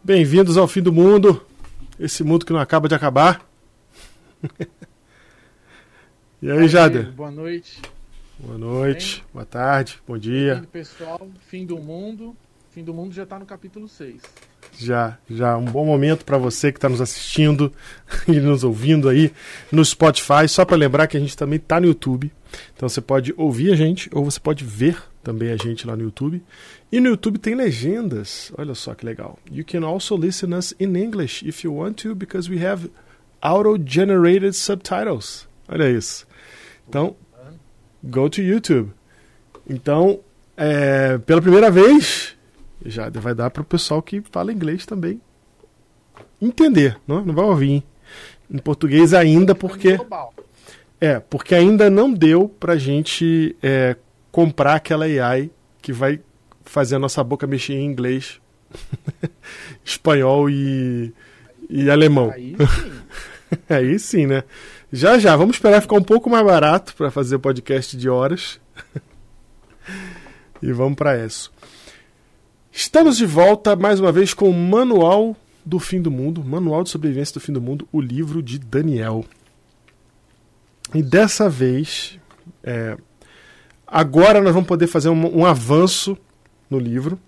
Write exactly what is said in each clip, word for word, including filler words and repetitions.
Bem-vindos ao fim do mundo, esse mundo que não acaba de acabar. E aí, Jader? Boa noite. Boa noite, boa tarde, bom dia. Bem-vindo, pessoal. Fim do mundo. Fim do mundo já está no capítulo seis. Já, já. Um bom momento para você que está nos assistindo e nos ouvindo aí no Spotify. Só para lembrar que a gente também está no YouTube. Então você pode ouvir a gente ou você pode ver também a gente lá no YouTube. E no YouTube tem legendas. Olha só que legal. You can also listen us in English if you want to, because we have auto-generated subtitles. Olha isso. Então, go to YouTube. Então, é, pela primeira vez, já vai dar para o pessoal que fala inglês também entender, não, não vai ouvir em português ainda, porque é porque ainda não deu para a gente é, comprar aquela A I que vai fazer a nossa boca mexer em inglês, espanhol e, e alemão. Aí sim. Aí sim, né? Já já, vamos esperar ficar um pouco mais barato para fazer o podcast de horas. E vamos para isso. Estamos de volta mais uma vez com o Manual do Fim do Mundo, Manual de Sobrevivência do Fim do Mundo, o livro de Daniel. E dessa vez, é, agora nós vamos poder fazer um, um avanço no livro,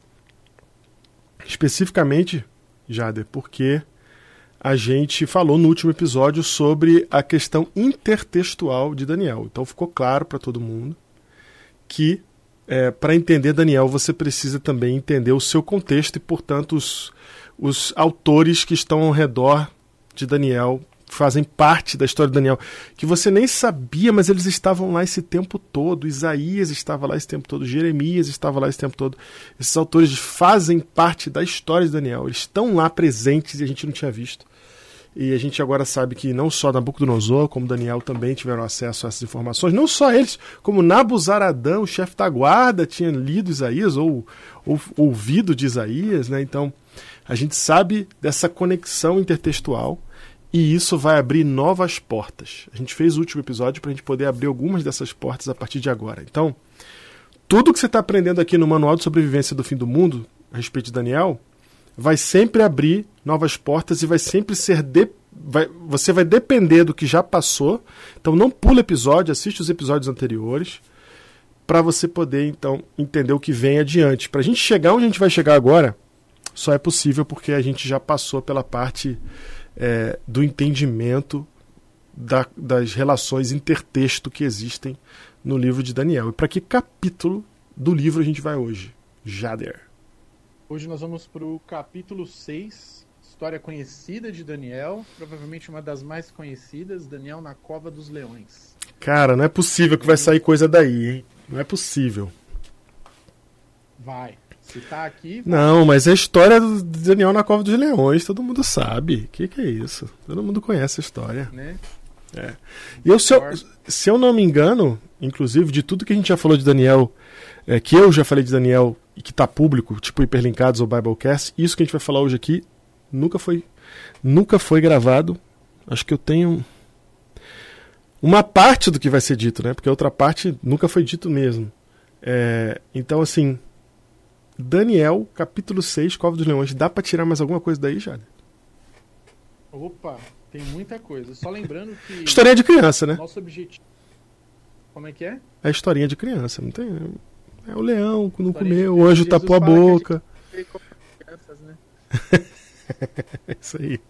especificamente, Jader, porque a gente falou no último episódio sobre a questão intertextual de Daniel. Então ficou claro para todo mundo que é, para entender Daniel você precisa também entender o seu contexto e, portanto, os, os autores que estão ao redor de Daniel fazem parte da história de Daniel, que você nem sabia, mas eles estavam lá esse tempo todo. Isaías estava lá esse tempo todo, Jeremias estava lá esse tempo todo. Esses autores fazem parte da história de Daniel, eles estão lá presentes e a gente não tinha visto. E a gente agora sabe que não só Nabucodonosor, como Daniel também tiveram acesso a essas informações. Não só eles, como Nabuzaradã, o chefe da guarda, tinha lido Isaías ou, ou ouvido de Isaías, né? Então, a gente sabe dessa conexão intertextual e isso vai abrir novas portas. A gente fez o último episódio para a gente poder abrir algumas dessas portas a partir de agora. Então, tudo que você está aprendendo aqui no Manual de Sobrevivência do Fim do Mundo, a respeito de Daniel, vai sempre abrir novas portas e vai sempre ser... De... Vai... Você vai depender do que já passou. Então não pula episódio, assiste os episódios anteriores para você poder, então, entender o que vem adiante. Para a gente chegar onde a gente vai chegar agora, só é possível porque a gente já passou pela parte é, do entendimento da, das relações intertexto que existem no livro de Daniel. E para que capítulo do livro a gente vai hoje? Jader. Hoje nós vamos para o capítulo seis, história conhecida de Daniel, provavelmente uma das mais conhecidas, Daniel na Cova dos Leões. Cara, não é possível que vai sair coisa daí, hein? Não é possível. Vai. Se tá aqui... Vai. Não, mas é a história do Daniel na Cova dos Leões, todo mundo sabe. O que, que é isso? Todo mundo conhece a história. Né? É. E eu, se, eu, se eu não me engano, inclusive, de tudo que a gente já falou de Daniel, é, que eu já falei de Daniel e que está público, tipo Hiperlinkados ou Biblecast, isso que a gente vai falar hoje aqui nunca foi, nunca foi gravado. Acho que eu tenho uma parte do que vai ser dito, né? Porque a outra parte nunca foi dito mesmo. É, então, assim, Daniel, capítulo seis, Cova dos Leões, dá para tirar mais alguma coisa daí, Jade? Opa, tem muita coisa. Só lembrando que... Historinha de criança, né? Nosso objetivo... Como é que é? É historinha de criança, não tem... É o leão que não Historinha comeu, de... o anjo Jesus tapou a fala que a boca. gente como crianças, né? É isso aí.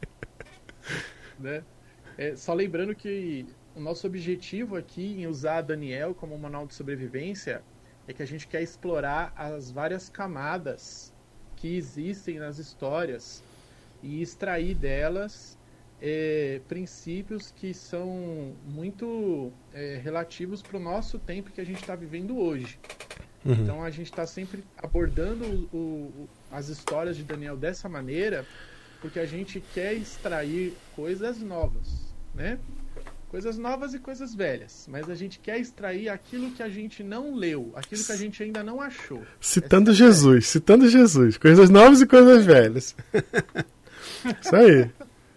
Né? É, só lembrando que o nosso objetivo aqui em usar Daniel como um manual de sobrevivência é que a gente quer explorar as várias camadas que existem nas histórias e extrair delas é, princípios que são muito é, relativos para o nosso tempo que a gente está vivendo hoje. Uhum. Então a gente está sempre abordando o, o, as histórias de Daniel dessa maneira porque a gente quer extrair coisas novas, né? Coisas novas e coisas velhas, mas a gente quer extrair aquilo que a gente não leu, aquilo que a gente ainda não achou. Citando Jesus, é. citando Jesus, coisas novas e coisas velhas. Isso aí.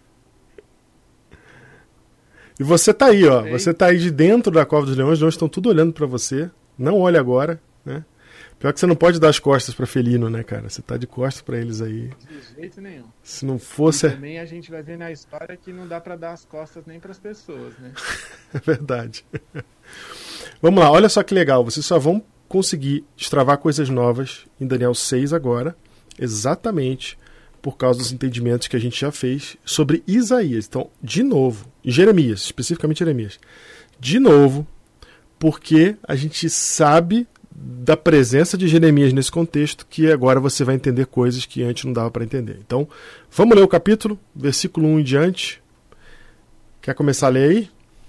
E você tá aí, ó. Você tá aí de dentro da Cova dos Leões, os leões estão tudo olhando para você. Não olhe agora, né? Pior que você não pode dar as costas para felino, né, cara? Você tá de costas para eles aí. De jeito nenhum. Se não fosse... E também a gente vai ver na história que não dá para dar as costas nem para as pessoas, né? É verdade. Vamos lá, olha só que legal. Vocês só vão conseguir destravar coisas novas em Daniel seis agora, exatamente por causa dos entendimentos que a gente já fez sobre Isaías. Então, de novo, e Jeremias, especificamente Jeremias. De novo, porque a gente sabe da presença de Jeremias nesse contexto, que agora você vai entender coisas que antes não dava para entender. Então, vamos ler o capítulo, versículo um em diante. Quer começar a ler aí?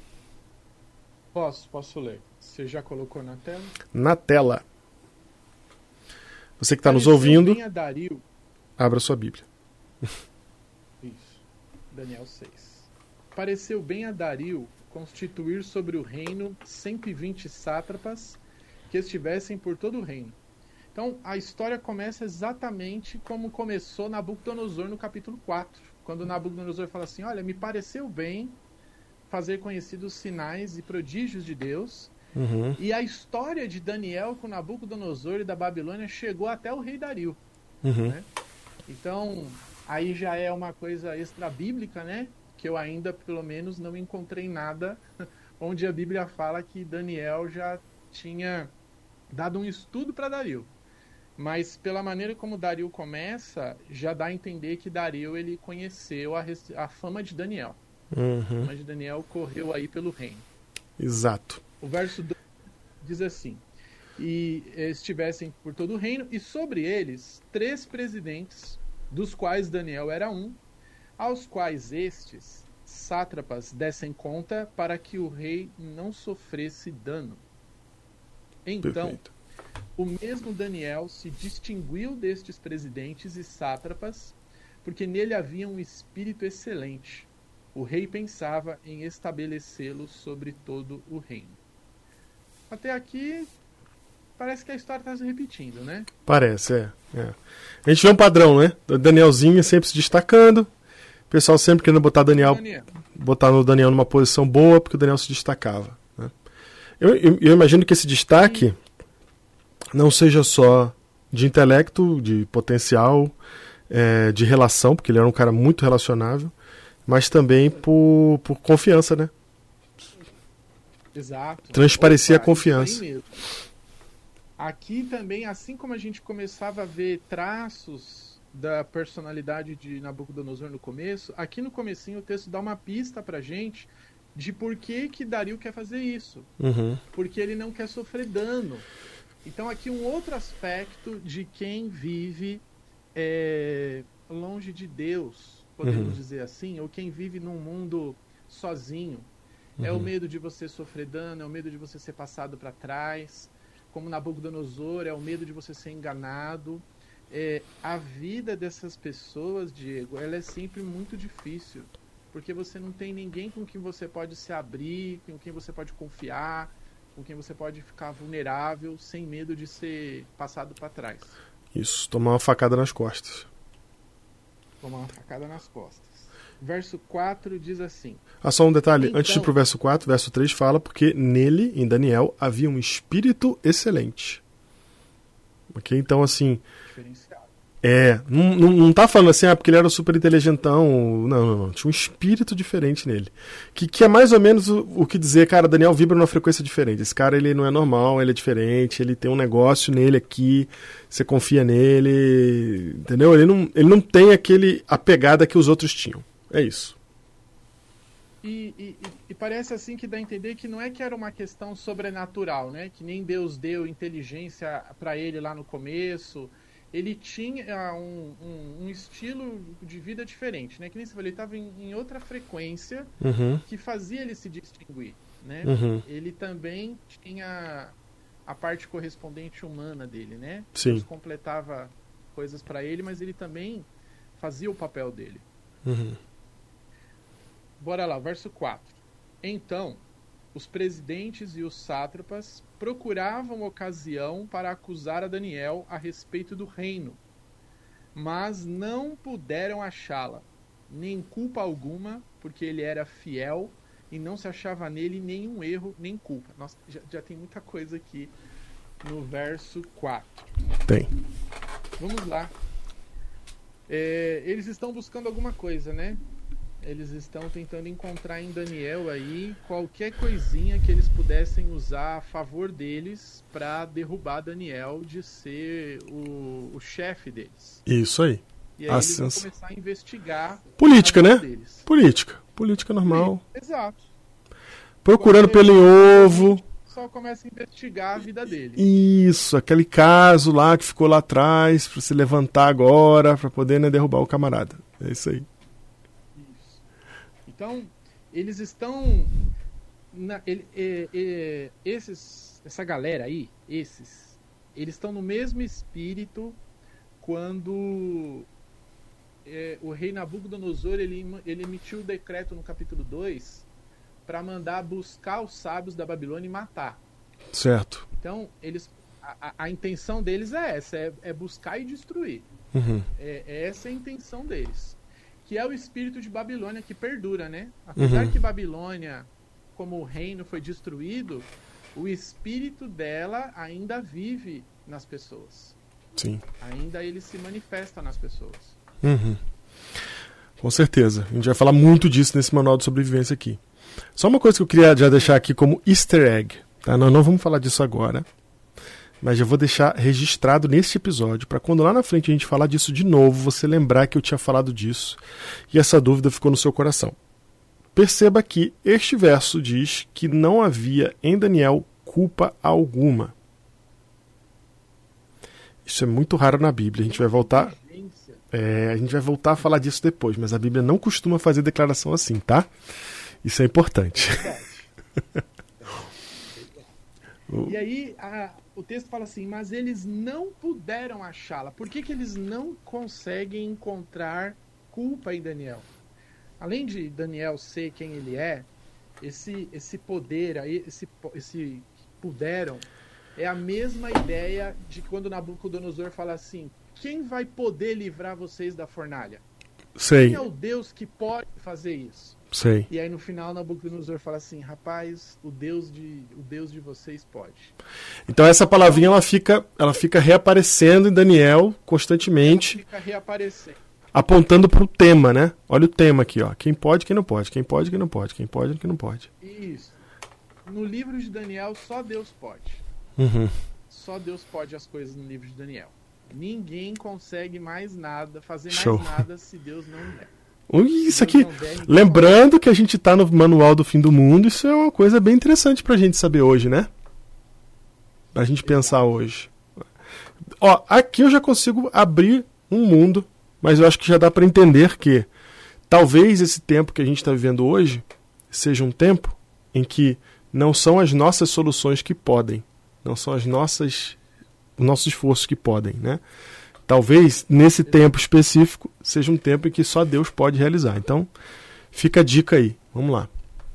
Posso, posso ler. Você já colocou na tela? Na tela. Você que está nos ouvindo, a Dario... abra sua Bíblia. Isso. Daniel seis. Pareceu bem a Dario constituir sobre o reino cento e vinte sátrapas que estivessem por todo o reino. Então, a história começa exatamente como começou Nabucodonosor no capítulo quatro. Quando Nabucodonosor fala assim, olha, me pareceu bem fazer conhecidos os sinais e prodígios de Deus. Uhum. E a história de Daniel com Nabucodonosor e da Babilônia chegou até o rei Dario. Uhum. Né? Então, aí já é uma coisa extra-bíblica, né? Que eu ainda, pelo menos, não encontrei nada onde a Bíblia fala que Daniel já tinha dado um estudo para Dario. Mas pela maneira como Dario começa, já dá a entender que Dario ele conheceu a, a fama de Daniel. Uhum. A fama de Daniel correu aí pelo reino. Exato. O verso dois diz assim, e estivessem por todo o reino, e sobre eles três presidentes, dos quais Daniel era um, aos quais estes sátrapas dessem conta para que o rei não sofresse dano. Então, Perfeito. o mesmo Daniel se distinguiu destes presidentes e sátrapas, porque nele havia um espírito excelente. O rei pensava em estabelecê-lo sobre todo o reino. Até aqui, parece que a história está se repetindo, né? Parece, é, é. A gente vê um padrão, né? O Danielzinho sempre se destacando. O pessoal sempre querendo botar Daniel, Daniel. botar o Daniel numa posição boa, porque o Daniel se destacava. Né? Eu, eu, eu imagino que esse destaque Sim. não seja só de intelecto, de potencial, é, de relação, porque ele era um cara muito relacionável, mas também por, por confiança, né? Exato. Transparecia Opa, a confiança. isso aí mesmo. Aqui também, assim como a gente começava a ver traços da personalidade de Nabucodonosor no começo, aqui no comecinho o texto dá uma pista pra gente de por que que Dario quer fazer isso. Uhum. Porque ele não quer sofrer dano. Então aqui um outro aspecto de quem vive é, longe de Deus, podemos uhum. dizer assim, ou quem vive num mundo sozinho. Uhum. É o medo de você sofrer dano, é o medo de você ser passado para trás. Como Nabucodonosor, é o medo de você ser enganado. É, a vida dessas pessoas, Diego, ela é sempre muito difícil. Porque você não tem ninguém com quem você pode se abrir, com quem você pode confiar, com quem você pode ficar vulnerável, sem medo de ser passado para trás. Isso, tomar uma facada nas costas. Tomar uma facada nas costas. Verso quatro diz assim... Ah, só um detalhe, então, antes de ir pro verso quatro, verso três fala porque nele, em Daniel, havia um espírito excelente. Ok? Então, assim... Diferenciado. É, não, não, não tá falando assim, ah, porque ele era super inteligentão. Não, não, não. Tinha um espírito diferente nele. Que, que é mais ou menos o, o que dizer, cara, Daniel vibra numa frequência diferente. Esse cara, ele não é normal, ele é diferente, ele tem um negócio nele aqui, você confia nele, entendeu? Ele não, ele não tem aquele, a pegada que os outros tinham. É isso. E, e, e parece assim que dá a entender que não é que era uma questão sobrenatural, né? Que nem Deus deu inteligência para ele lá no começo. Ele tinha um, um, um estilo de vida diferente, né? Que nem você falou, ele estava em, em outra frequência uhum. que fazia ele se distinguir, né? Uhum. Ele também tinha a parte correspondente humana dele, né? Sim. Deus completava coisas para ele, mas ele também fazia o papel dele. Uhum. Bora lá, verso quatro. Então, os presidentes e os sátrapas procuravam ocasião para acusar a Daniel a respeito do reino, mas não puderam achá-la, nem culpa alguma, porque ele era fiel e não se achava nele nenhum erro nem culpa. Nossa, já, já tem muita coisa aqui no verso quatro. Tem. Vamos lá. É, eles estão buscando alguma coisa, né? Eles estão tentando encontrar em Daniel aí qualquer coisinha que eles pudessem usar a favor deles para derrubar Daniel de ser o, o chefe deles. Isso aí. E aí a eles sens... vão começar a investigar. Política, né? Deles. Política. Política normal. Sim, exato. Procurando Quando pelo ovo. Só começa a investigar a vida dele. Isso, aquele caso lá que ficou lá atrás, para se levantar agora, para poder, né, derrubar o camarada. É isso aí. Isso. Então, eles estão... Na, ele, é, é, esses, essa galera aí, esses, eles estão no mesmo espírito quando é, o rei Nabucodonosor ele, ele emitiu o decreto no capítulo dois para mandar buscar os sábios da Babilônia e matar. Certo. Então, eles, a, a intenção deles é essa, é, é buscar e destruir. Uhum. É, é essa a intenção deles. Que é o espírito de Babilônia que perdura, né? Apesar Uhum. que Babilônia, como o reino foi destruído, o espírito dela ainda vive nas pessoas. Sim. Ainda ele se manifesta nas pessoas. Uhum. Com certeza. A gente vai falar muito disso nesse manual de sobrevivência aqui. Só uma coisa que eu queria já deixar aqui como easter egg. Tá? Nós não vamos falar disso agora, mas já vou deixar registrado neste episódio para quando lá na frente a gente falar disso de novo, você lembrar que eu tinha falado disso e essa dúvida ficou no seu coração. Perceba que este verso diz que não havia em Daniel culpa alguma. Isso é muito raro na Bíblia. A gente vai voltar, é, a gente vai voltar a falar disso depois, mas a Bíblia não costuma fazer declaração assim, tá? Isso é importante. E aí a, o texto fala assim, mas eles não puderam achá-la. Por que, que eles não conseguem encontrar culpa em Daniel? Além de Daniel ser quem ele é, esse, esse poder aí, esse, esse puderam, é a mesma ideia de quando Nabucodonosor fala assim, quem vai poder livrar vocês da fornalha? Sei. Quem é o Deus que pode fazer isso? Sei. E aí no final Nabucodonosor fala assim, rapaz, o Deus de, o Deus de vocês pode. Então essa palavrinha ela fica, ela fica reaparecendo em Daniel constantemente. Ela fica reaparecendo. Apontando para o tema, né? Olha o tema aqui, ó. Quem pode, quem não pode. Quem pode, quem não pode. Quem pode, quem não pode. Isso. No livro de Daniel, só Deus pode. Uhum. Só Deus pode as coisas no livro de Daniel. Ninguém consegue mais nada, fazer mais Show. nada se Deus não der. Isso aqui, lembrando que a gente está no manual do fim do mundo, isso é uma coisa bem interessante para a gente saber hoje, né? Para a gente pensar hoje. Ó, aqui eu já consigo abrir um mundo, mas eu acho que já dá para entender que talvez esse tempo que a gente está vivendo hoje seja um tempo em que não são as nossas soluções que podem, não são as nossas, os nossos esforços que podem, né? Talvez, nesse tempo específico, seja um tempo em que só Deus pode realizar. Então, fica a dica aí. Vamos lá.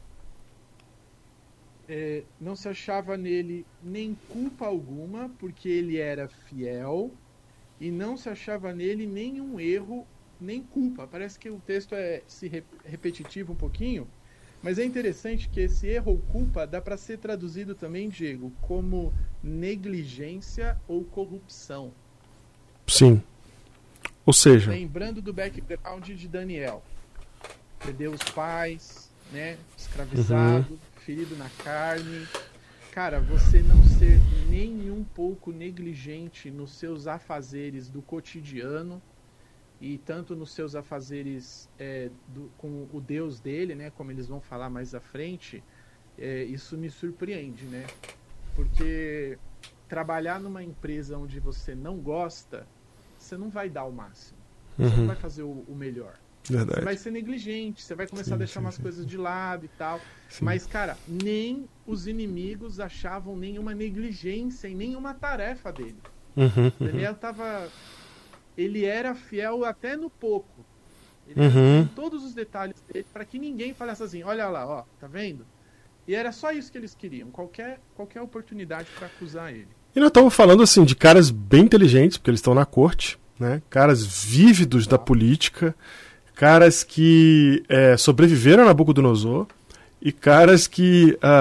É, não se achava nele nem culpa alguma, porque ele era fiel, e não se achava nele nenhum erro, nem culpa. Parece que o texto é se re- repetitivo um pouquinho, mas é interessante que esse erro ou culpa dá para ser traduzido também, Diego, como negligência ou corrupção. Sim. Ou seja... Lembrando do background de Daniel. Perdeu os pais, né? Escravizado, uhum. ferido na carne. Cara, você não ser nem um pouco negligente nos seus afazeres do cotidiano e tanto nos seus afazeres é, do, com o Deus dele, né? Como eles vão falar mais à frente, é, isso me surpreende, né? Porque trabalhar numa empresa onde você não gosta, você não vai dar o máximo. Você uhum. não vai fazer o, o melhor. Verdade. Você vai ser negligente, você vai começar sim, a deixar sim, umas sim, coisas sim. de lado e tal. Sim. Mas, cara, nem os inimigos achavam nenhuma negligência em nenhuma tarefa dele. Uhum, uhum. Daniel tava... Ele era fiel até no pouco. Ele uhum. em todos os detalhes dele, para que ninguém falasse assim, olha lá, ó, tá vendo? E era só isso que eles queriam, qualquer, qualquer oportunidade para acusar ele. E nós estamos falando assim de caras bem inteligentes, porque eles estão na corte, né? Caras vívidos da política, caras que é, sobreviveram a Nabucodonosor e caras que uh,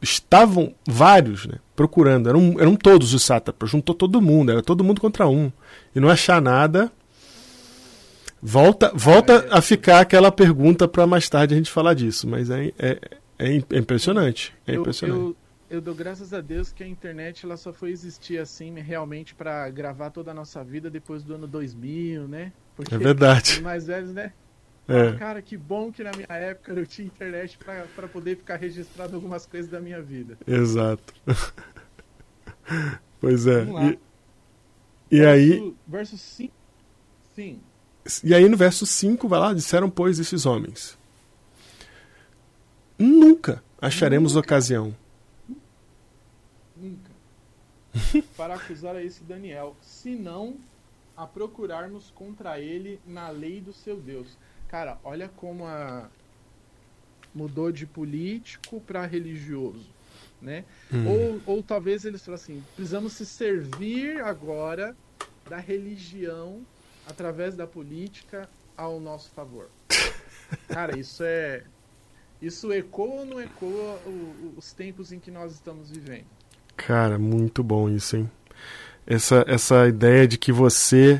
estavam vários, né, procurando, eram, eram todos os sátrapas, juntou todo mundo, era todo mundo contra um, e não achar nada, volta, volta a ficar aquela pergunta para mais tarde a gente falar disso, mas é, é, é impressionante, é impressionante. Eu, eu, eu dou graças a Deus que a internet ela só foi existir assim realmente para gravar toda a nossa vida depois do ano dois mil, né? Porque é verdade. Os mais velhos, né? É. Cara, que bom que na minha época eu tinha internet para poder ficar registrado algumas coisas da minha vida. Exato. Pois é. Vamos lá. E, e verso, aí... Verso cinco. Sim. E aí no verso cinco, vai lá, disseram, pois, esses homens: nunca acharemos Nunca. ocasião. Nunca. Para acusar a esse Daniel, senão a procurarmos contra ele na lei do seu Deus. Cara, olha como a... mudou de político para religioso, né? Hum. Ou, ou talvez eles falam assim, precisamos se servir agora da religião através da política ao nosso favor. Cara, isso é... Isso ecoa ou não ecoa o, os tempos em que nós estamos vivendo? Cara, muito bom isso, hein? Essa, essa ideia de que você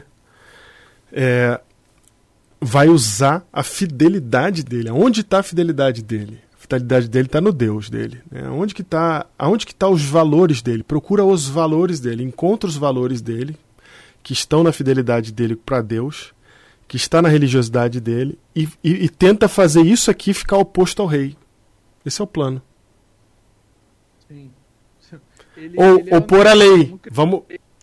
é, vai usar a fidelidade dele. Onde está a fidelidade dele? A fidelidade dele está no Deus dele. Né? Onde que está, aonde que está os valores dele? Procura os valores dele, encontra os valores dele, que estão na fidelidade dele para Deus, que está na religiosidade dele, e, e, e tenta fazer isso aqui ficar oposto ao rei. Esse é o plano. Sim. Ele, ou ele é ou pôr a lei. Vamos...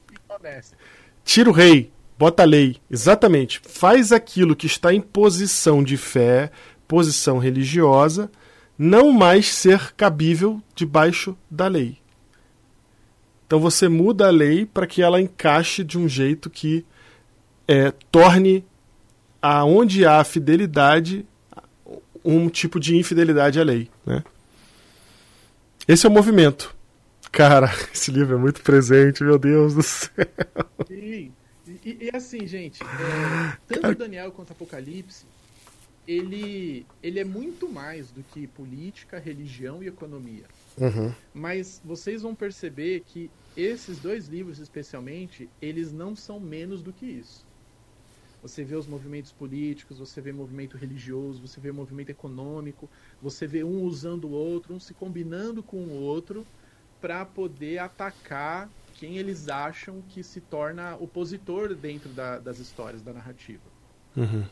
Tira o rei, bota a lei. Exatamente. Faz aquilo que está em posição de fé, posição religiosa, não mais ser cabível debaixo da lei. Então você muda a lei para que ela encaixe de um jeito que é, torne aonde há fidelidade um tipo de infidelidade à lei. Né? Esse é o movimento. Cara, esse livro é muito presente, meu Deus do céu. E, e, e assim, gente, é, tanto Cara... Daniel quanto Apocalipse, ele, ele é muito mais do que política, religião e economia. Uhum. Mas vocês vão perceber que esses dois livros, especialmente, eles não são menos do que isso. Você vê os movimentos políticos, você vê movimento religioso, você vê movimento econômico, você vê um usando o outro, um se combinando com o outro para poder atacar quem eles acham que se torna opositor dentro da, das histórias, da narrativa. Uhum.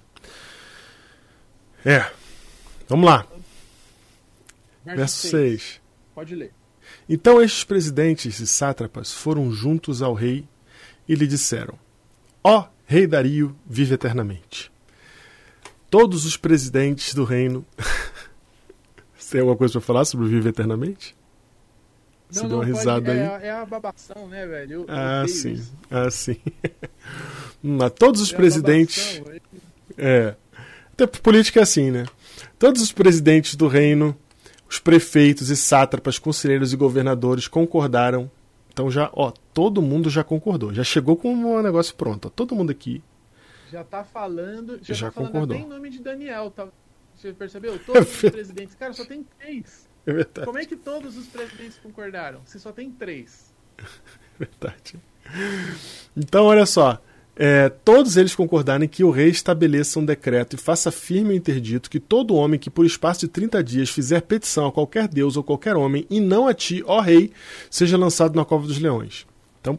É. Vamos lá. Verso seis. Pode ler. Então estes presidentes e sátrapas foram juntos ao rei e lhe disseram: ó rei Dario, vive eternamente. Todos os presidentes do reino... Você tem alguma coisa para falar sobre o vive eternamente? Você não, deu uma não, risada pode, aí? É, é a babação, né, velho? Eu, ah, eu sim. Isso. Ah, sim. Mas todos os é presidentes... Babação, é. Até política é assim, né? Todos os presidentes do reino, os prefeitos e sátrapas, conselheiros e governadores concordaram. Então já, ó, todo mundo já concordou. Já chegou com um negócio pronto. Ó, todo mundo aqui... Já tá falando... Já, já tá falando concordou. até em nome de Daniel, tá? Você percebeu? Todos os presidentes... Cara, só tem três. É verdade. Como é que todos os presidentes concordaram? Se só tem três. É verdade. Então, olha só. É, todos eles concordaram em que o rei estabeleça um decreto e faça firme o interdito que todo homem que por espaço de trinta dias fizer petição a qualquer deus ou qualquer homem, e não a ti, ó rei, seja lançado na cova dos leões. Então,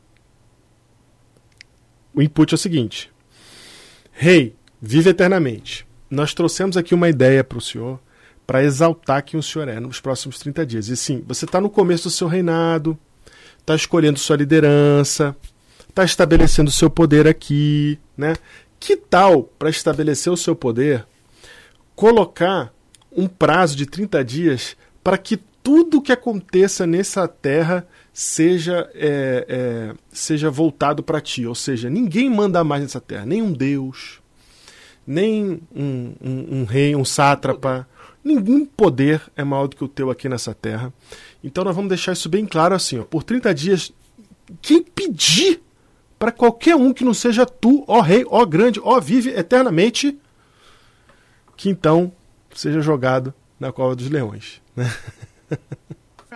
o input é o seguinte. Rei, vive eternamente. Nós trouxemos aqui uma ideia para o senhor, para exaltar quem o senhor é nos próximos trinta dias. E sim, você está no começo do seu reinado, está escolhendo sua liderança, está estabelecendo o seu poder aqui, né? Que tal, para estabelecer o seu poder, colocar um prazo de trinta dias para que tudo que aconteça nessa terra seja, é, é, seja voltado para ti? Ou seja, ninguém manda mais nessa terra, nem um deus, nem um, um, um rei, um sátrapa. Nenhum poder é maior do que o teu aqui nessa terra. Então nós vamos deixar isso bem claro assim, ó, por trinta dias, quem pedir para qualquer um que não seja tu, ó rei, ó grande, ó vive eternamente, que então seja jogado na cova dos leões. Né?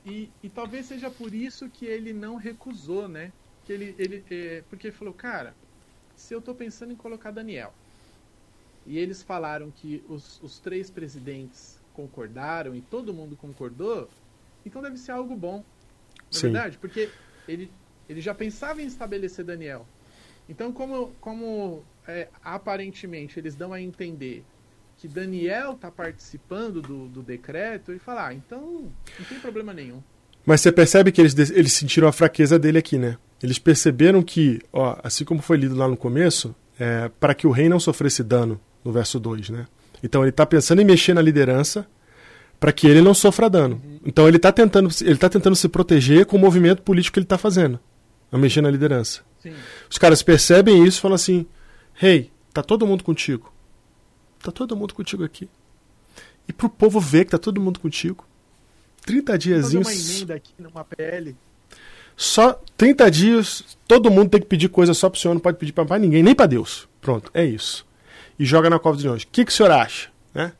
e, e talvez seja por isso que ele não recusou, né? Que ele, ele, é, porque ele falou, cara, se eu tô pensando em colocar Daniel, e eles falaram que os, os três presidentes concordaram e todo mundo concordou, então deve ser algo bom. Na Sim. verdade, porque ele, ele já pensava em estabelecer Daniel. Então, como, como é, aparentemente eles dão a entender que Daniel está participando do, do decreto, ele fala, ah, então não tem problema nenhum. Mas você percebe que eles, eles sentiram a fraqueza dele aqui, né? Eles perceberam que, ó, assim como foi lido lá no começo, é, para que o rei não sofresse dano, no verso dois, né? Então ele está pensando em mexer na liderança para que ele não sofra dano. Uhum. Então ele está tentando, ele tá tentando se proteger com o movimento político que ele está fazendo, a mexer na liderança. Sim. Os caras percebem isso e falam assim, rei, tá todo mundo contigo. Tá todo mundo contigo aqui. E pro povo ver que tá todo mundo contigo, trinta diazinhos... Fazer uma emenda aqui numa P L. Só trinta dias, todo mundo tem que pedir coisa só pro senhor, não pode pedir pra ninguém, nem pra Deus. Pronto, é isso. E joga na cova dos leões. O que, que o senhor acha? Né?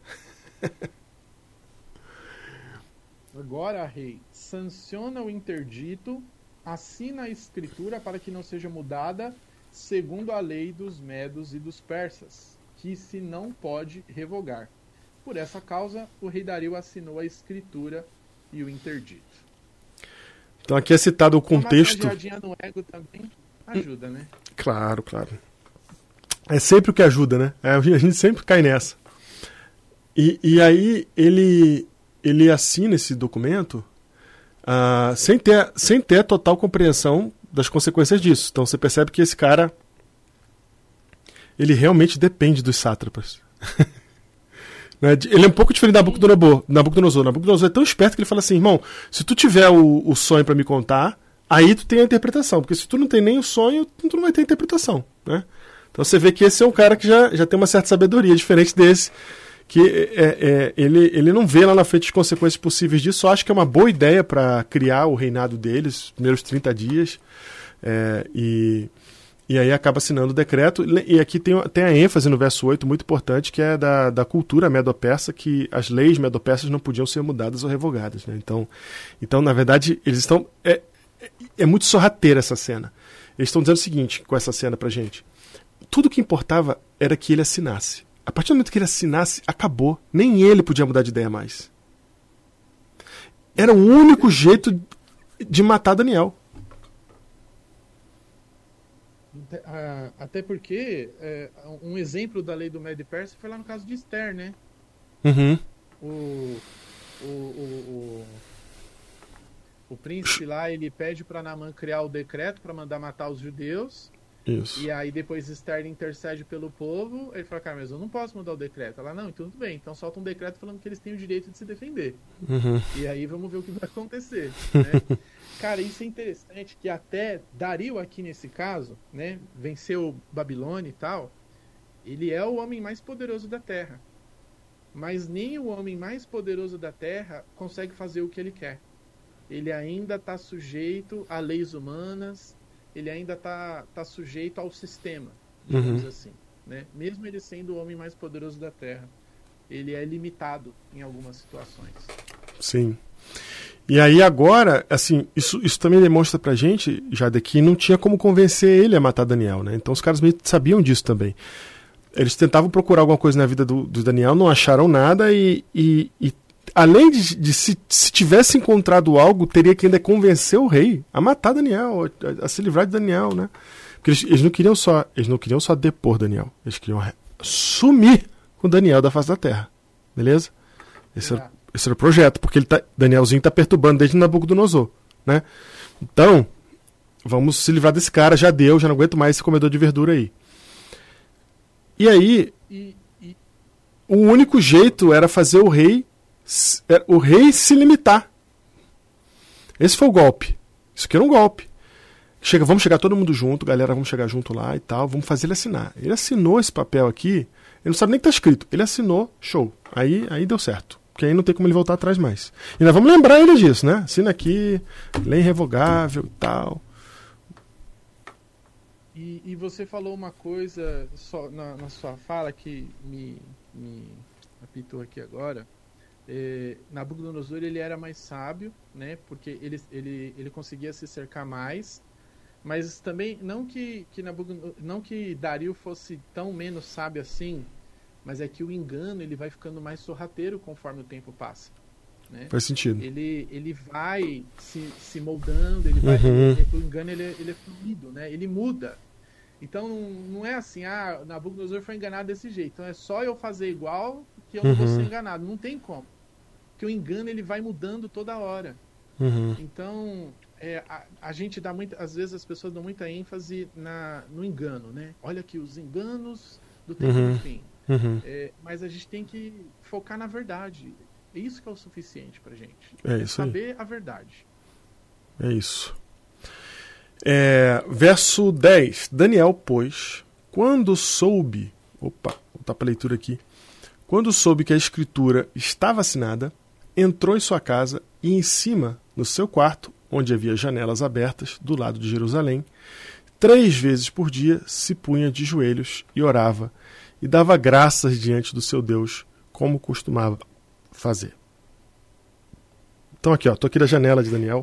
Agora, rei, sanciona o interdito, assina a escritura para que não seja mudada, segundo a lei dos medos e dos persas, que se não pode revogar. Por essa causa, o rei Dario assinou a escritura e o interdito. Então aqui é citado o contexto... Uma massageadinha no ego também ajuda, né? Claro, claro. É sempre o que ajuda, né? A gente sempre cai nessa. E, e aí ele, ele assina esse documento uh, sem ter, sem ter a total compreensão das consequências disso. Então você percebe que esse cara ele realmente depende dos sátrapas. Ele é um pouco diferente da Nabucodonosor. Nabucodonosor. Nabucodonosor é tão esperto que ele fala assim, irmão, se tu tiver o, o sonho para me contar, aí tu tem a interpretação. Porque se tu não tem nem o sonho, tu não vai ter a interpretação, né? Então você vê que esse é um cara que já, já tem uma certa sabedoria, diferente desse, que é, é, ele, ele não vê lá na frente as consequências possíveis disso, só acha que é uma boa ideia para criar o reinado deles, os primeiros trinta dias, é, e, e aí acaba assinando o decreto. E aqui tem, tem a ênfase no verso oito, muito importante, que é da, da cultura medo-persa, que as leis medo-persas não podiam ser mudadas ou revogadas, né? Então, então, na verdade, eles estão... É, é, é muito sorrateira essa cena. Eles estão dizendo o seguinte com essa cena pra gente. Tudo que importava era que ele assinasse. A partir do momento que ele assinasse, acabou. Nem ele podia mudar de ideia mais. Era o único jeito de matar Daniel. Até porque é, um exemplo da lei do Medo e Persa foi lá no caso de Esther, né? Uhum. O, o, o, o, o príncipe lá, ele pede para Naamã criar o decreto para mandar matar os judeus. Isso. E aí depois Esther intercede pelo povo. Ele fala, cara, mas eu não posso mudar o decreto. Ela, não, então tudo bem. Então solta um decreto falando que eles têm o direito de se defender. Uhum. E aí vamos ver o que vai acontecer, né? Cara, isso é interessante, que até Dario aqui nesse caso, né, venceu Babilônia e tal, ele é o homem mais poderoso da Terra. Mas nem o homem mais poderoso da Terra consegue fazer o que ele quer. Ele ainda está sujeito a leis humanas, ele ainda está tá sujeito ao sistema, digamos uhum. assim, né? Mesmo ele sendo o homem mais poderoso da Terra, ele é limitado em algumas situações. Sim. E aí agora, assim, isso, isso também demonstra pra gente, Jade, que não tinha como convencer ele a matar Daniel, né? Então os caras meio que sabiam disso também. Eles tentavam procurar alguma coisa na vida do, do Daniel, não acharam nada e, e, e além de, de se, se tivesse encontrado algo, teria que ainda convencer o rei a matar Daniel, a, a se livrar de Daniel, né? Porque eles, eles não queriam só, eles não queriam só depor Daniel, eles queriam sumir com Daniel da face da terra, beleza? Esse era, esse era o projeto, porque ele tá, Danielzinho está perturbando desde Nabucodonosor, né? Então, vamos se livrar desse cara, já deu, já não aguento mais esse comedor de verdura aí. E aí, e, e... o único jeito era fazer o rei o rei se limitar. Esse foi o golpe. Isso aqui era um golpe. Chega, vamos chegar todo mundo junto, galera, vamos chegar junto lá e tal, vamos fazer ele assinar. Ele assinou esse papel aqui, ele não sabe nem o que está escrito. Ele assinou, show. Aí, aí deu certo. Porque aí não tem como ele voltar atrás mais. E nós vamos lembrar ele disso, né? Assina aqui, lei irrevogável e tal. E, e você falou uma coisa só na, na sua fala que me, me apitou aqui agora. É, Nabucodonosor ele era mais sábio, né? Porque ele, ele, ele conseguia se cercar mais, mas também não que, que Nabucodonosor, não que Dario fosse tão menos sábio assim, mas é que o engano ele vai ficando mais sorrateiro conforme o tempo passa, né? Faz sentido. Ele, ele vai se, se moldando, ele vai, Uhum. ele, o engano ele, ele é fluido, né? Ele muda. Então não é assim, ah, Nabucodonosor foi enganado desse jeito, então é só eu fazer igual que eu não vou Uhum. ser enganado. Não tem como. Porque o engano ele vai mudando toda hora. Uhum. Então, é, a, a gente dá muito, às vezes as pessoas dão muita ênfase na, no engano, né? Olha aqui os enganos do tempo Uhum. do fim. Uhum. É, mas a gente tem que focar na verdade. É isso que é o suficiente pra gente. É isso aí. Saber a verdade. É isso. É, verso dez. Daniel, pois, quando soube... Opa, vou voltar para a leitura aqui. Quando soube que a escritura estava assinada, entrou em sua casa e em cima, no seu quarto, onde havia janelas abertas, do lado de Jerusalém, três vezes por dia se punha de joelhos e orava, e dava graças diante do seu Deus, como costumava fazer. Então aqui, ó, tô aqui da janela de Daniel,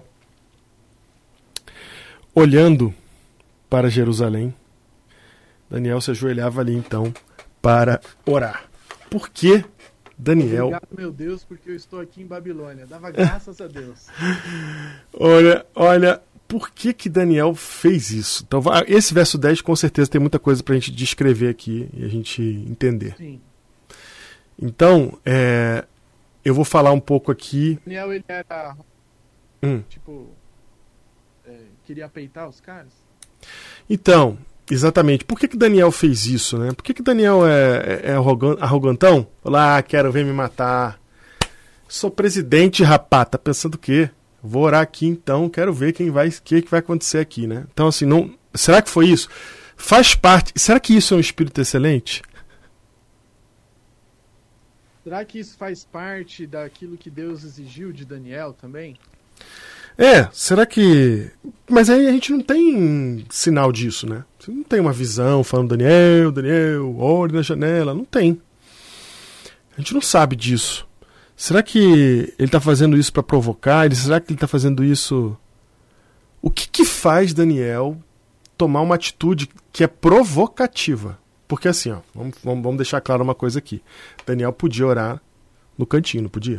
olhando para Jerusalém. Daniel se ajoelhava ali então para orar. Por que Daniel... Obrigado, meu Deus, porque eu estou aqui em Babilônia. Dava graças a Deus. Olha, olha, por que que Daniel fez isso? Então, esse verso dez com certeza tem muita coisa para a gente descrever aqui e a gente entender. Sim. Então, é, eu vou falar um pouco aqui... Daniel, ele era, Hum. tipo, é, queria peitar os caras? Então, exatamente. Por que que Daniel fez isso, né? Por que que Daniel é, é arrogan- arrogantão? Olá, quero ver me matar. Sou presidente, rapá. Tá pensando o quê? Vou orar aqui então, quero ver quem vai, o que, que vai acontecer aqui, né? Então, assim, não, será que foi isso? Faz parte. Será que isso é um espírito excelente? Será que isso faz parte daquilo que Deus exigiu de Daniel também? É, será que... Mas aí a gente não tem sinal disso, né? Você não tem uma visão falando, Daniel, Daniel, olhe na janela. Não tem. A gente não sabe disso. Será que ele está fazendo isso para provocar? Ele, será que ele está fazendo isso... O que que faz Daniel tomar uma atitude que é provocativa? Porque assim, ó, vamos, vamos, vamos deixar claro uma coisa aqui. Daniel podia orar no cantinho, não podia?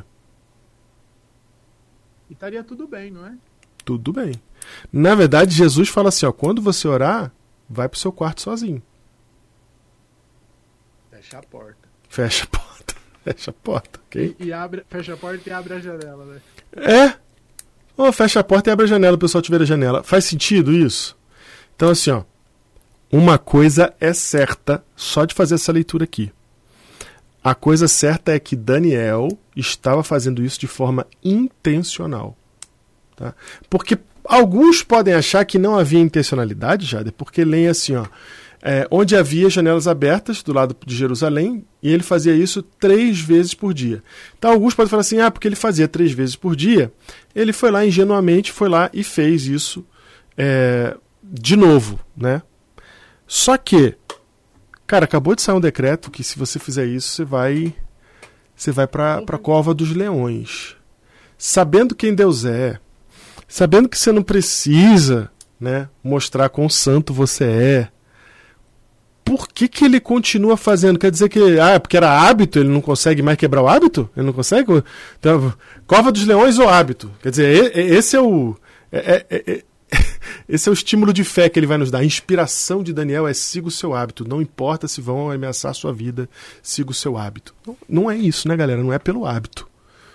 E estaria tudo bem, não é? Tudo bem. Na verdade, Jesus fala assim, ó, quando você orar, vai pro seu quarto sozinho. Fecha a porta. Fecha a porta. Fecha a porta, ok? E, e abre, fecha a porta e abre a janela, né? É. Ou fecha a porta e abre a janela, o pessoal te vê da janela. Faz sentido isso? Então, assim, ó, uma coisa é certa só de fazer essa leitura aqui. A coisa certa é que Daniel estava fazendo isso de forma intencional. Tá? Porque alguns podem achar que não havia intencionalidade, Jader, porque leem assim, ó, é, onde havia janelas abertas do lado de Jerusalém, e ele fazia isso três vezes por dia. Então alguns podem falar assim, ah, porque ele fazia três vezes por dia, ele foi lá ingenuamente, foi lá e fez isso é, de novo, né? Só que, cara, acabou de sair um decreto que se você fizer isso, você vai, você vai para a cova dos leões. Sabendo quem Deus é, sabendo que você não precisa, né, mostrar quão santo você é, por que que ele continua fazendo? Quer dizer que, ah, porque era hábito, ele não consegue mais quebrar o hábito? Ele não consegue? Então, cova dos leões ou hábito? Quer dizer, esse é o... É, é, é, esse é o estímulo de fé que ele vai nos dar. A inspiração de Daniel é siga o seu hábito. Não importa se vão ameaçar a sua vida, siga o seu hábito. Não, não é isso, né, galera? Não é pelo hábito.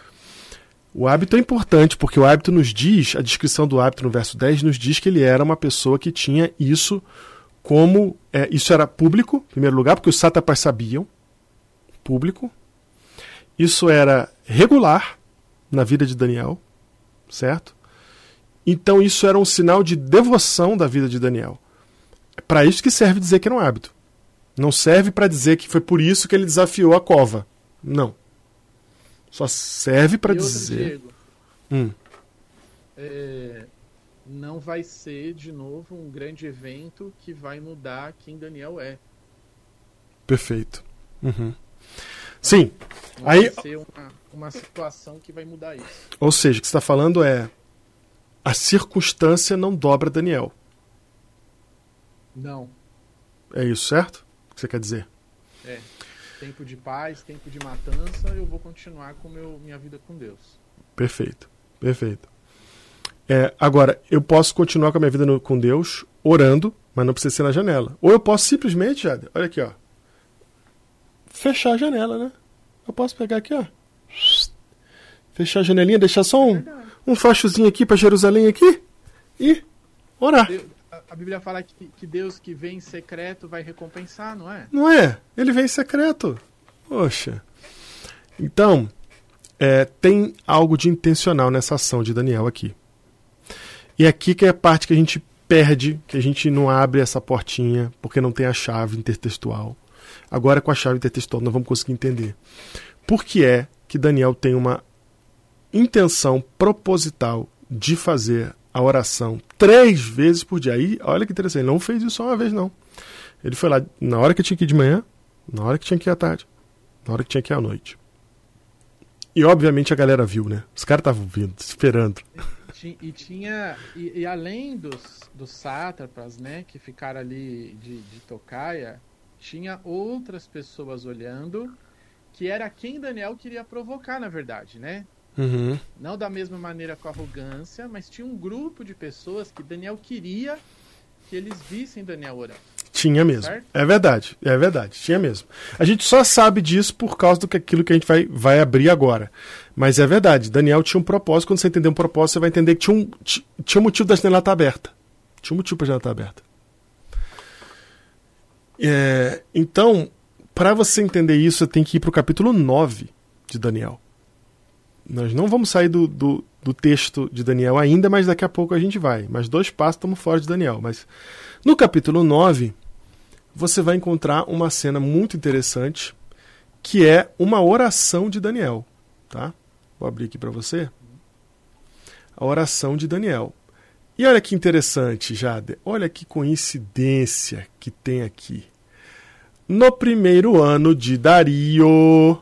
O hábito é importante, porque o hábito nos diz, a descrição do hábito no verso dez nos diz que ele era uma pessoa que tinha isso como... É, isso era público, em primeiro lugar, porque os sátrapas sabiam. Público. Isso era regular na vida de Daniel, certo? Então isso era um sinal de devoção da vida de Daniel. É para isso que serve dizer que era um hábito. Não serve para dizer que foi por isso que ele desafiou a cova. Não. Só serve para dizer... Diego, hum. é, não vai ser, de novo, um grande evento que vai mudar quem Daniel é. Perfeito. Uhum. Sim. Não Aí, vai ser uma, uma situação que vai mudar isso. ou seja, o que você está falando é a circunstância não dobra Daniel. Não. É isso, certo? O que você quer dizer? É. Tempo de paz, tempo de matança, eu vou continuar com meu, minha vida com Deus. Perfeito, perfeito. É, agora, eu posso continuar com a minha vida no, com Deus orando, mas não precisa ser na janela. Ou eu posso simplesmente, Jade, olha aqui, ó, fechar a janela, né? Eu posso pegar aqui, ó, fechar a janelinha, deixar só um, um fachozinho aqui para Jerusalém aqui e orar. Deus, a Bíblia fala que, que Deus que vem em secreto vai recompensar, não é? Não é? Ele vem em secreto. Poxa. Então, é, tem algo de intencional nessa ação de Daniel aqui. E aqui que é a parte que a gente perde, que a gente não abre essa portinha, porque não tem a chave intertextual. Agora, com a chave intertextual, nós vamos conseguir entender. Por que é que Daniel tem uma intenção proposital de fazer a oração três vezes por dia? Aí, olha que interessante, ele não fez isso só uma vez, não. Ele foi lá na hora que tinha que ir de manhã, na hora que tinha que ir à tarde, na hora que tinha que ir à noite. E, obviamente, a galera viu, né? Os caras estavam vindo, esperando. E tinha, e, e além dos, dos sátrapas, né, que ficaram ali de, de tocaia, tinha outras pessoas olhando, que era quem Daniel queria provocar, na verdade, né? Uhum. Não da mesma maneira com arrogância, mas tinha um grupo de pessoas que Daniel queria que eles vissem Daniel orando. Tinha mesmo. Certo? É verdade, é verdade, tinha mesmo. A gente só sabe disso por causa do que aquilo que a gente vai, vai abrir agora. Mas é verdade, Daniel tinha um propósito. Quando você entender um propósito, você vai entender que tinha um, tinha um motivo da janela estar aberta. Tinha um motivo para a janela estar aberta. É, então, para você entender isso, você tem que ir para o capítulo nove de Daniel. Nós não vamos sair do, do, do texto de Daniel ainda, mas daqui a pouco a gente vai. Mais dois passos, estamos fora de Daniel. Mas no capítulo nove, você vai encontrar uma cena muito interessante, que é uma oração de Daniel. Tá? Vou abrir aqui para você. A oração de Daniel. E olha que interessante, Jade. Olha que coincidência que tem aqui. No primeiro ano de Dario...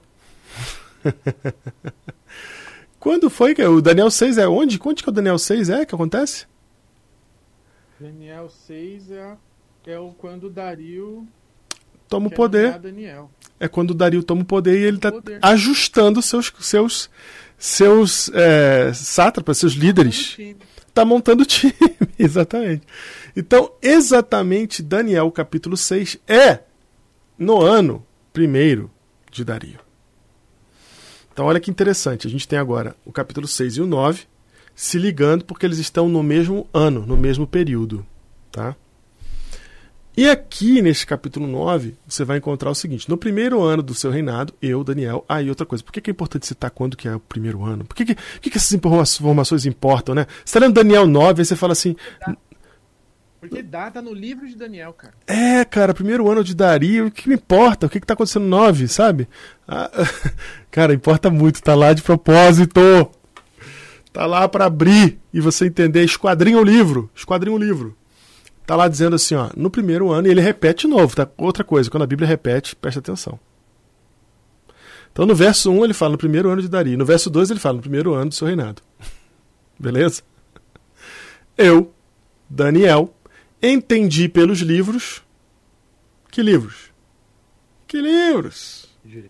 Quando foi que o Daniel seis é onde? Onde que o Daniel seis é que acontece? Daniel seis é, é o quando Dario toma o poder. Daniel. É quando o Dario toma o poder e ele está Poder. ajustando seus seus seus é, sátrapas, seus líderes. Está montando o time, exatamente. Então, exatamente Daniel capítulo seis é no ano primeiro de Dario. Então, olha que interessante. A gente tem agora o capítulo seis e o nove se ligando porque eles estão no mesmo ano, no mesmo período. Tá? E aqui, nesse capítulo nove, você vai encontrar o seguinte. No primeiro ano do seu reinado, eu, Daniel... Ah, e outra coisa. Por que é importante citar quando que é o primeiro ano? Por que, que, que, que essas informações importam, né? Você está lendo Daniel nove, aí você fala assim... Porque data no livro de Daniel, cara. É, cara, primeiro ano de Dario, o que me importa? O que está acontecendo no nove, sabe? Ah, cara, importa muito, tá lá de propósito. Tá lá para abrir e você entender. Esquadrinha o livro, esquadrinha o livro. Tá lá dizendo assim, ó, no primeiro ano, e ele repete de novo, tá? Outra coisa, quando a Bíblia repete, presta atenção. Então no verso um ele fala no primeiro ano de Dario, no verso dois ele fala no primeiro ano do seu reinado. Beleza? Eu, Daniel, entendi pelos livros. Que livros? Que livros?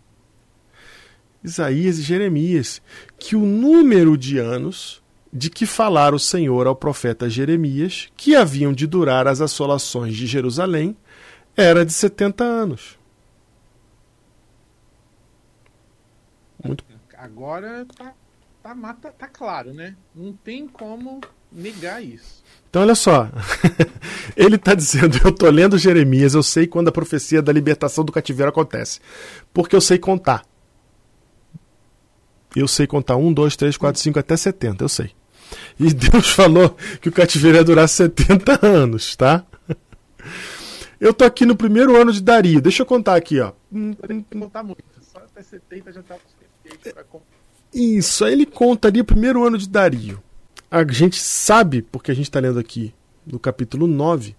Isaías e Jeremias. Que o número de anos de que falara o Senhor ao profeta Jeremias, que haviam de durar as assolações de Jerusalém, era de setenta anos. Muito... Agora tá, tá, tá, tá claro, né? Não tem como negar isso. Então, olha só, ele está dizendo, eu estou lendo Jeremias, eu sei quando a profecia da libertação do cativeiro acontece, porque eu sei contar. Eu sei contar um, dois, três, quatro, cinco, até setenta, eu sei. E Deus falou que o cativeiro ia durar setenta anos, tá? Eu estou aqui no primeiro ano de Dario, deixa eu contar aqui, ó. Não tem que contar muito, só até setenta já está suficiente para contar. Isso, aí ele conta ali o primeiro ano de Dario. A gente sabe, porque a gente está lendo aqui no capítulo nove,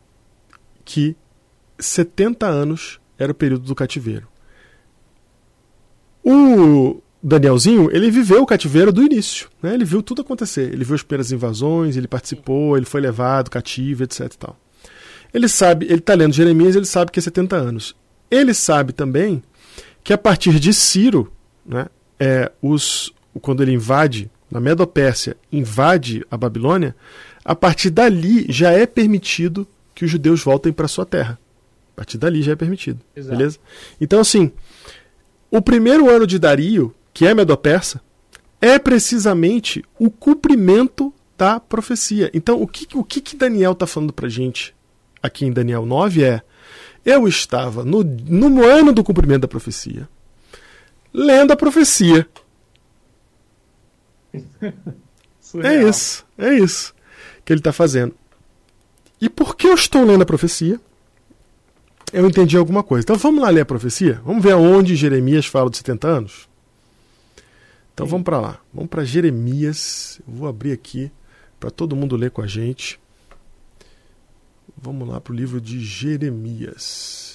que setenta anos era o período do cativeiro. O Danielzinho, ele viveu o cativeiro do início, né? Ele viu tudo acontecer. Ele viu as primeiras invasões, ele participou, ele foi levado cativo, etc e tal. Ele sabe, ele está lendo Jeremias, ele sabe que é setenta anos. Ele sabe também que a partir de Ciro, né, é, os, quando ele invade, na Medopérsia, invade a Babilônia, a partir dali já é permitido que os judeus voltem para sua terra. A partir dali já é permitido. Exato. Beleza? Então, assim, o primeiro ano de Dario, que é Medo-Persa, é precisamente o cumprimento da profecia. Então, o que, o que, que Daniel está falando para a gente aqui em Daniel nove é: eu estava no, no ano do cumprimento da profecia, lendo a profecia. É isso, é isso que ele está fazendo. E por que eu estou lendo a profecia? Eu entendi alguma coisa. Então vamos lá ler a profecia? Vamos ver aonde Jeremias fala de setenta anos? Então Sim. vamos para lá. Vamos para Jeremias. Eu vou abrir aqui para todo mundo ler com a gente. Vamos lá para o livro de Jeremias.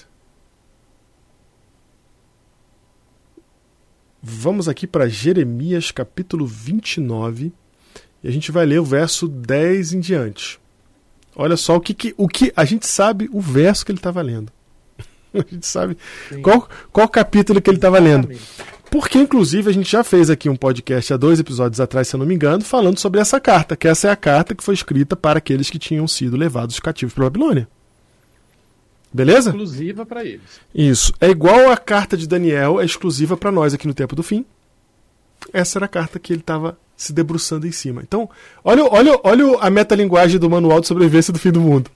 Vamos aqui para Jeremias capítulo vinte e nove. E a gente vai ler o verso dez em diante. Olha só o que, que, o que a gente sabe o verso que ele estava lendo. A gente sabe qual, qual capítulo que ele estava lendo. Porque, inclusive, a gente já fez aqui um podcast há dois episódios atrás, se eu não me engano, falando sobre essa carta, que essa é a carta que foi escrita para aqueles que tinham sido levados cativos para a Babilônia. Beleza? Exclusiva para eles. Isso. É igual a carta de Daniel, é exclusiva para nós aqui no Tempo do Fim. Essa era a carta que ele estava se debruçando em cima. Então, olha, olha, olha a metalinguagem do Manual de Sobrevivência do Fim do Mundo.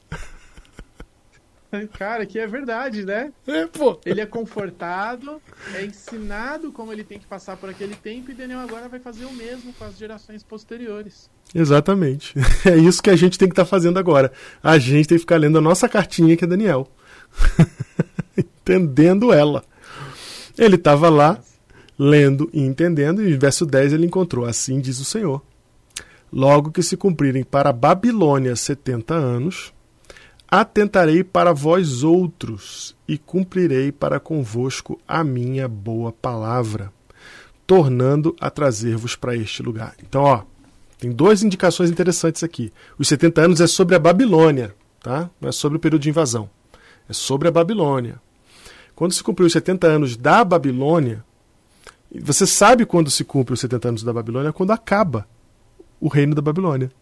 Cara, que é verdade, né? É, pô. Ele é confortado, é ensinado como ele tem que passar por aquele tempo, e Daniel agora vai fazer o mesmo com as gerações posteriores. Exatamente. É isso que a gente tem que estar tá fazendo agora. A gente tem que ficar lendo a nossa cartinha, que é Daniel. Entendendo ela. Ele estava lá, lendo e entendendo, e no verso dez ele encontrou: assim diz o Senhor, logo que se cumprirem para a Babilônia setenta anos, atentarei para vós outros e cumprirei para convosco a minha boa palavra, tornando a trazer-vos para este lugar. Então, ó, tem duas indicações interessantes aqui. Os setenta anos é sobre a Babilônia, tá? Não é sobre o período de invasão. É sobre a Babilônia. Quando se cumpriu os setenta anos da Babilônia, você sabe quando se cumpre os setenta anos da Babilônia? Quando acaba o reino da Babilônia.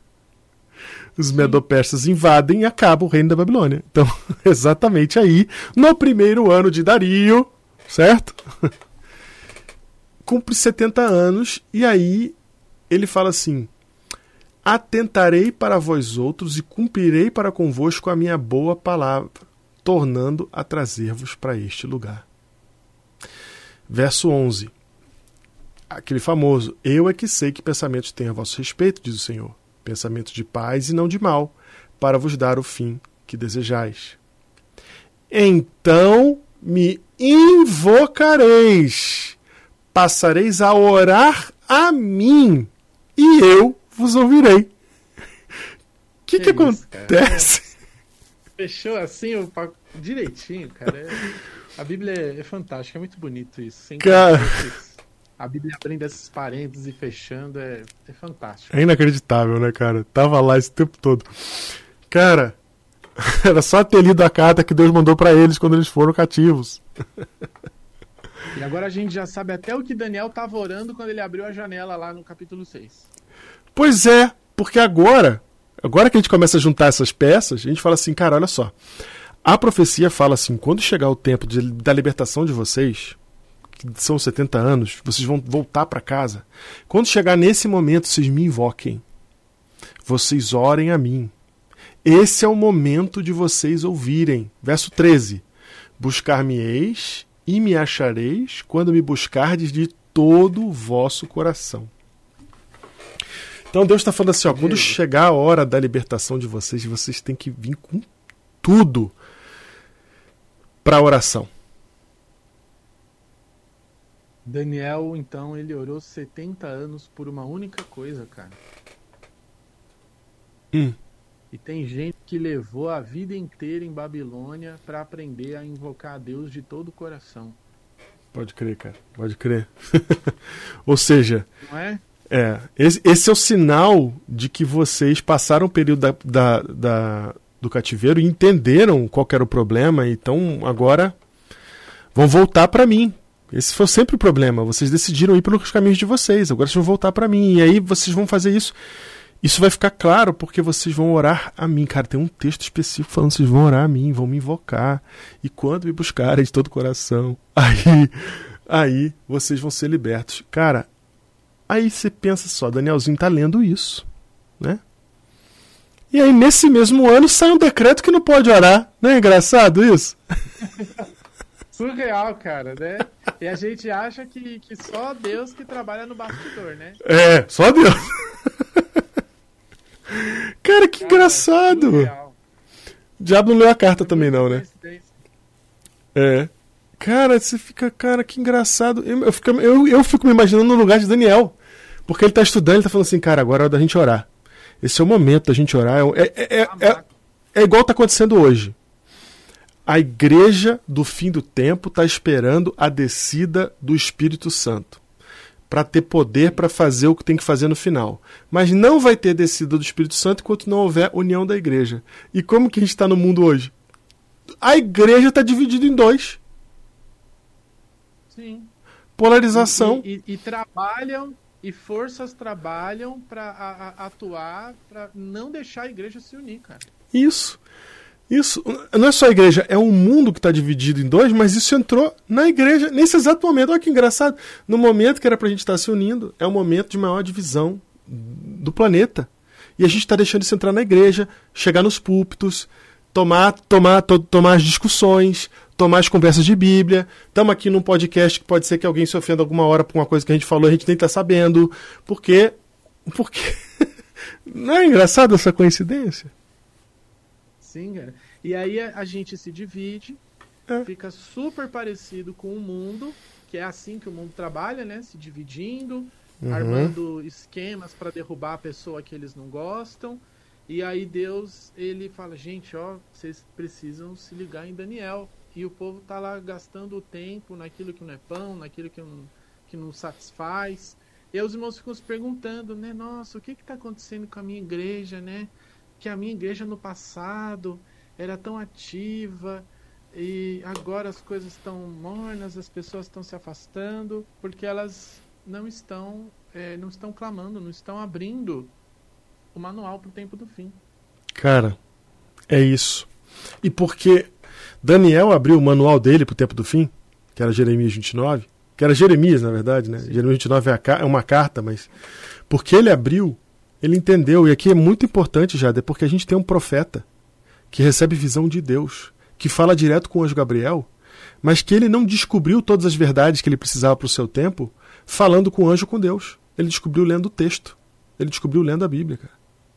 Os medo-persas invadem e acaba o reino da Babilônia. Então, exatamente aí, no primeiro ano de Dario, certo? Cumpre setenta anos e aí ele fala assim: atentarei para vós outros e cumprirei para convosco a minha boa palavra, tornando a trazer-vos para este lugar. Verso onze. Aquele famoso: eu é que sei que pensamentos tenho a vosso respeito, diz o Senhor, pensamentos de paz e não de mal, para vos dar o fim que desejais. Então me invocareis, passareis a orar a mim, e eu vos ouvirei. O que, que, que acontece? Cara? Fechou assim o papo direitinho, cara. É, a Bíblia é, é fantástica, é muito bonito isso. Sem cara... A Bíblia abrindo esses parênteses e fechando é, é fantástico. É inacreditável, né, cara? Tava lá esse tempo todo. Cara, era só ter lido a carta que Deus mandou para eles quando eles foram cativos. E agora a gente já sabe até o que Daniel estava orando quando ele abriu a janela lá no capítulo seis. Pois é, porque agora, agora que a gente começa a juntar essas peças, a gente fala assim, cara, olha só. A profecia fala assim: quando chegar o tempo de, da libertação de vocês, que são setenta anos, vocês vão voltar para casa. Quando chegar nesse momento, vocês me invoquem. Vocês orem a mim. Esse é o momento de vocês ouvirem. Verso treze. Buscar-me-eis e me achareis quando me buscardes de todo o vosso coração. Então Deus está falando assim, ó, quando chegar a hora da libertação de vocês, vocês têm que vir com tudo para a oração. Daniel, então, ele orou setenta anos por uma única coisa, cara. Hum. E tem gente que levou a vida inteira em Babilônia para aprender a invocar a Deus de todo o coração. Pode crer, cara. Pode crer. Ou seja, Não é? é, esse, esse é o sinal de que vocês passaram o período da, da, da, do cativeiro e entenderam qual que era o problema, então agora vão voltar para mim. Esse foi sempre o problema. Vocês decidiram ir pelos caminhos de vocês, agora vocês vão voltar para mim. E aí vocês vão fazer isso. Isso vai ficar claro porque vocês vão orar a mim. Cara, tem um texto específico falando que vocês vão orar a mim, vão me invocar. E quando me buscarem de todo o coração, aí, aí vocês vão ser libertos. Cara, aí você pensa só, Danielzinho tá lendo isso, né? E aí nesse mesmo ano sai um decreto que não pode orar. Não é engraçado isso? Surreal, cara, né? E a gente acha que, que só Deus que trabalha no bastidor, né? É, só Deus. Cara, que cara, engraçado. Surreal. O diabo não leu a carta também não, né? É. Cara, você fica, cara, que engraçado. Eu, eu, fico, eu, eu fico me imaginando no lugar de Daniel. Porque ele tá estudando, ele tá falando assim, cara, agora é hora da gente orar. Esse é o momento da gente orar. É, é, é, é, é igual tá acontecendo hoje. A igreja do fim do tempo está esperando a descida do Espírito Santo para ter poder para fazer o que tem que fazer no final. Mas não vai ter descida do Espírito Santo enquanto não houver união da igreja. E como que a gente está no mundo hoje? A igreja está dividida em dois. Sim. Polarização. E, e, e trabalham, e forças trabalham para atuar, para não deixar a igreja se unir, cara. Isso. Isso não é só a igreja, é um mundo que está dividido em dois, mas isso entrou na igreja nesse exato momento. Olha que engraçado. No momento que era para a gente estar se unindo, é o momento de maior divisão do planeta. E a gente está deixando isso entrar na igreja, chegar nos púlpitos, tomar, tomar, to, tomar as discussões, tomar as conversas de Bíblia. Estamos aqui num podcast que pode ser que alguém se ofenda alguma hora por uma coisa que a gente falou, a gente nem está sabendo. Por quê? Porque não é engraçado essa coincidência? Sim, cara. E aí a, a gente se divide, é. Fica super parecido com o mundo, que é assim que o mundo trabalha, né? Se dividindo, uhum. Armando esquemas para derrubar a pessoa que eles não gostam. E aí Deus, ele fala, gente, ó, vocês precisam se ligar em Daniel. E o povo tá lá gastando o tempo naquilo que não é pão, naquilo que não, que não satisfaz. E aí os irmãos ficam se perguntando, né? Nossa, o que que tá acontecendo com a minha igreja, né? Que a minha igreja no passado era tão ativa e agora as coisas estão mornas, as pessoas estão se afastando porque elas não estão, é, não estão clamando, não estão abrindo o manual para o tempo do fim. Cara, é isso. E porque Daniel abriu o manual dele para o tempo do fim, que era Jeremias vinte e nove, que era Jeremias, na verdade, né? Sim. Jeremias vinte e nove é, a, é uma carta, mas porque ele abriu, ele entendeu, e aqui é muito importante, Jade, é porque a gente tem um profeta que recebe visão de Deus, que fala direto com o anjo Gabriel, mas que ele não descobriu todas as verdades que ele precisava para o seu tempo falando com o anjo com Deus. Ele descobriu lendo o texto. Ele descobriu lendo a Bíblia, cara.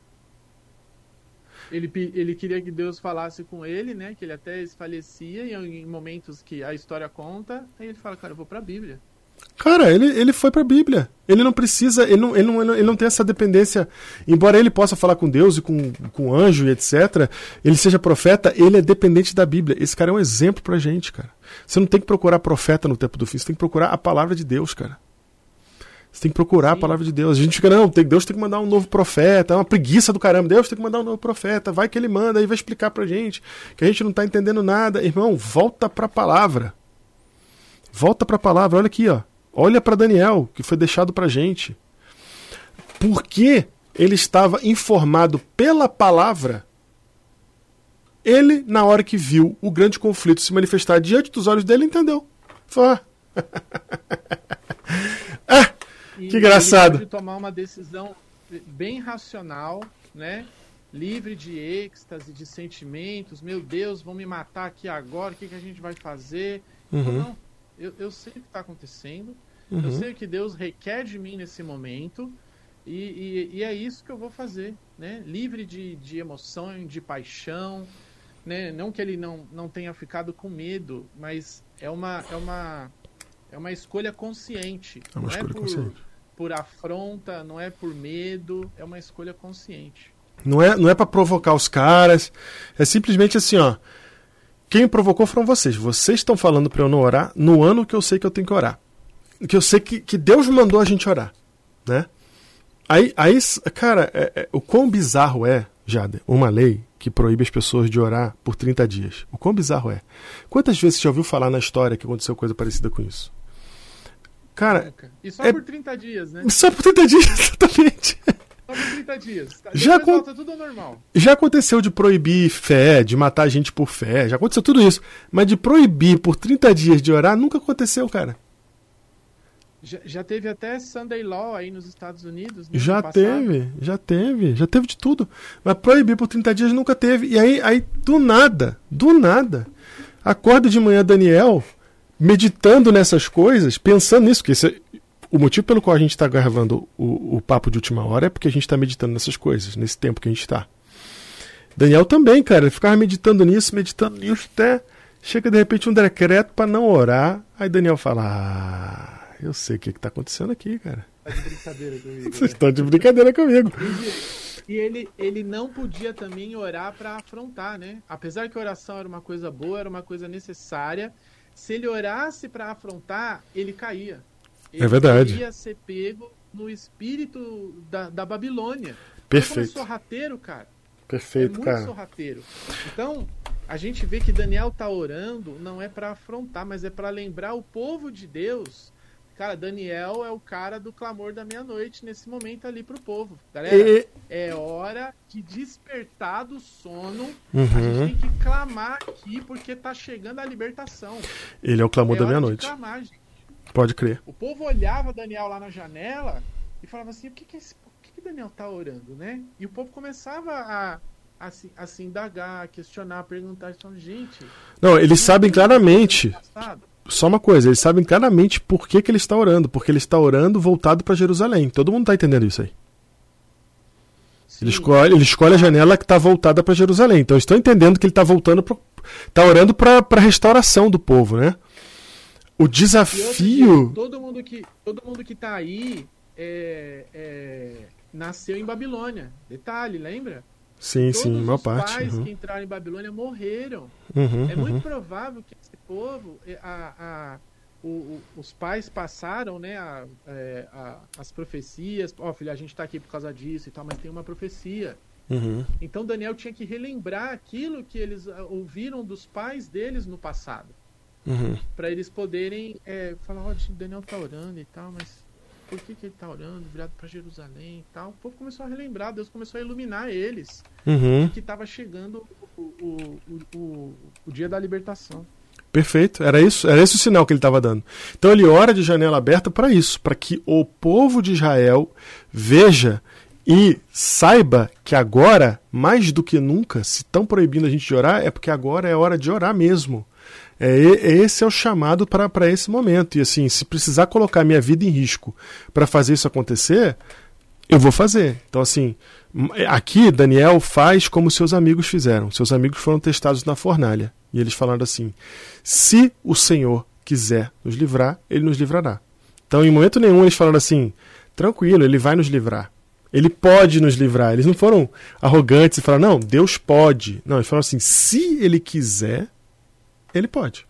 Ele, ele queria que Deus falasse com ele, né? Que ele até falecia e em momentos que a história conta, aí ele fala, cara, eu vou para a Bíblia. Cara, ele, ele foi para a Bíblia. Ele não precisa, ele não, ele, não, ele não tem essa dependência. Embora ele possa falar com Deus e com, com anjo e etcétera, ele seja profeta, ele é dependente da Bíblia. Esse cara é um exemplo pra gente, cara. Você não tem que procurar profeta no tempo do fim, você tem que procurar a palavra de Deus, cara. Você tem que procurar Sim. a palavra de Deus. A gente fica, não, tem, Deus tem que mandar um novo profeta, é uma preguiça do caramba. Deus tem que mandar um novo profeta, vai que ele manda, aí vai explicar pra gente, que a gente não tá entendendo nada. Irmão, volta pra palavra. Volta para a palavra, olha aqui, ó. Olha para Daniel, que foi deixado para a gente. Porque ele estava informado pela palavra, ele, na hora que viu o grande conflito se manifestar diante dos olhos dele, entendeu. Falou, ah, e que engraçado. Ele pode tomar uma decisão bem racional, né? Livre de êxtase, de sentimentos. Meu Deus, vão me matar aqui agora, o que, que a gente vai fazer? Uhum. Não. Eu, eu sei o que está acontecendo, uhum. Eu sei o que Deus requer de mim nesse momento, e, e, e é isso que eu vou fazer, né? Livre de, de emoção, de paixão, né? Não que ele não, não tenha ficado com medo, mas é uma, é uma, é uma escolha consciente. É uma não escolha é por, consciente. por afronta, não é por medo, é uma escolha consciente. Não é, não é para provocar os caras, é simplesmente assim, ó. quem provocou foram vocês. Vocês estão falando para eu não orar no ano que eu sei que eu tenho que orar. Que eu sei que, que Deus mandou a gente orar, né? Aí, aí cara, é, é, o quão bizarro é, Jader, uma lei que proíbe as pessoas de orar por trinta dias. O quão bizarro é. Quantas vezes você já ouviu falar na história que aconteceu coisa parecida com isso? Cara... E só é... por trinta dias, né? Só por trinta dias, exatamente. Só por trinta dias. Depois Já, volta tudo ao normal. Já aconteceu de proibir fé, de matar gente por fé, já aconteceu tudo isso. Mas de proibir por trinta dias de orar, nunca aconteceu, cara. Já, já teve até Sunday Law aí nos Estados Unidos, né? Já teve, já teve, já teve de tudo. Mas proibir por trinta dias nunca teve. E aí, aí do nada, do nada, acorda de manhã Daniel, meditando nessas coisas, pensando nisso, que esse é, o motivo pelo qual a gente está gravando o, o papo de última hora é porque a gente está meditando nessas coisas, nesse tempo que a gente está. Daniel também, cara, ele ficava meditando nisso, meditando nisso, até chega de repente um decreto para não orar. Aí Daniel fala, ah, eu sei o que está acontecendo aqui, cara. Tá de brincadeira comigo. Vocês estão de brincadeira comigo. E ele, ele não podia também orar para afrontar, né? Apesar que a oração era uma coisa boa, era uma coisa necessária, se ele orasse para afrontar, ele caía. Ele é verdade. ia ser pego no espírito da, da Babilônia. Perfeito. Ele é sorrateiro, cara. Perfeito, é muito cara. sorrateiro. Então, a gente vê que Daniel tá orando, não é para afrontar, mas é para lembrar o povo de Deus. Cara, Daniel é o cara do clamor da meia-noite nesse momento ali pro povo. Galera, e... é hora de despertar do sono. Uhum. A gente tem que clamar aqui porque tá chegando a libertação. Ele é o clamor é da hora meia-noite. de clamar, gente. Pode crer. O povo olhava Daniel lá na janela e falava assim, o que que, esse, o que, que Daniel tá orando, né? E o povo começava a, a, se, a se indagar, a questionar, a perguntar, então, gente... Não, eles sabem claramente... Só uma coisa, eles sabem claramente por que, que ele está orando. Porque ele está orando voltado para Jerusalém. Todo mundo está entendendo isso aí. Ele escolhe, ele escolhe a janela que está voltada para Jerusalém. Então eles estão entendendo que ele está voltando, está orando para a restauração do povo, né? O desafio... Todo mundo que todo mundo que está aí é, é, nasceu em Babilônia. Detalhe, lembra? Sim, Todos sim, maior os parte. pais uhum. que entraram em Babilônia morreram. Uhum, é muito uhum. provável que esse povo, a, a, o, o, os pais passaram, né, a, a, as profecias. Ó, oh, filho, a gente está aqui por causa disso e tal, mas tem uma profecia. Uhum. Então Daniel tinha que relembrar aquilo que eles ouviram dos pais deles no passado. Uhum. Para eles poderem é, falar, ó, oh, Daniel tá orando e tal, mas por que, que ele tá orando, virado para Jerusalém e tal? O povo começou a relembrar, Deus começou a iluminar eles, uhum. que estava chegando o, o, o, o, o dia da libertação. Perfeito, era isso, era esse o sinal que ele estava dando. Então ele ora de janela aberta para isso, para que o povo de Israel veja e saiba que agora, mais do que nunca, se estão proibindo a gente de orar, é porque agora é hora de orar mesmo. É, esse é o chamado para esse momento. E assim, se precisar colocar minha vida em risco para fazer isso acontecer, eu vou fazer. Então assim, aqui Daniel faz como seus amigos fizeram. Seus amigos foram testados na fornalha. E eles falaram assim, se o Senhor quiser nos livrar, Ele nos livrará. Então em momento nenhum eles falaram assim, tranquilo, Ele vai nos livrar. Ele pode nos livrar. Eles não foram arrogantes e falaram, não, Deus pode. Não, eles falaram assim, se Ele quiser, Ele pode.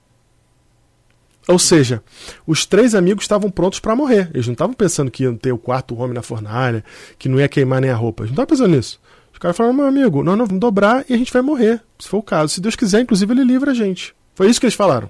Ou seja, os três amigos estavam prontos para morrer. Eles não estavam pensando que ia ter o quarto homem na fornalha, que não ia queimar nem a roupa. Eles não estavam pensando nisso. Os caras falaram, meu amigo, nós não vamos dobrar e a gente vai morrer, se for o caso. Se Deus quiser, inclusive, Ele livra a gente. Foi isso que eles falaram.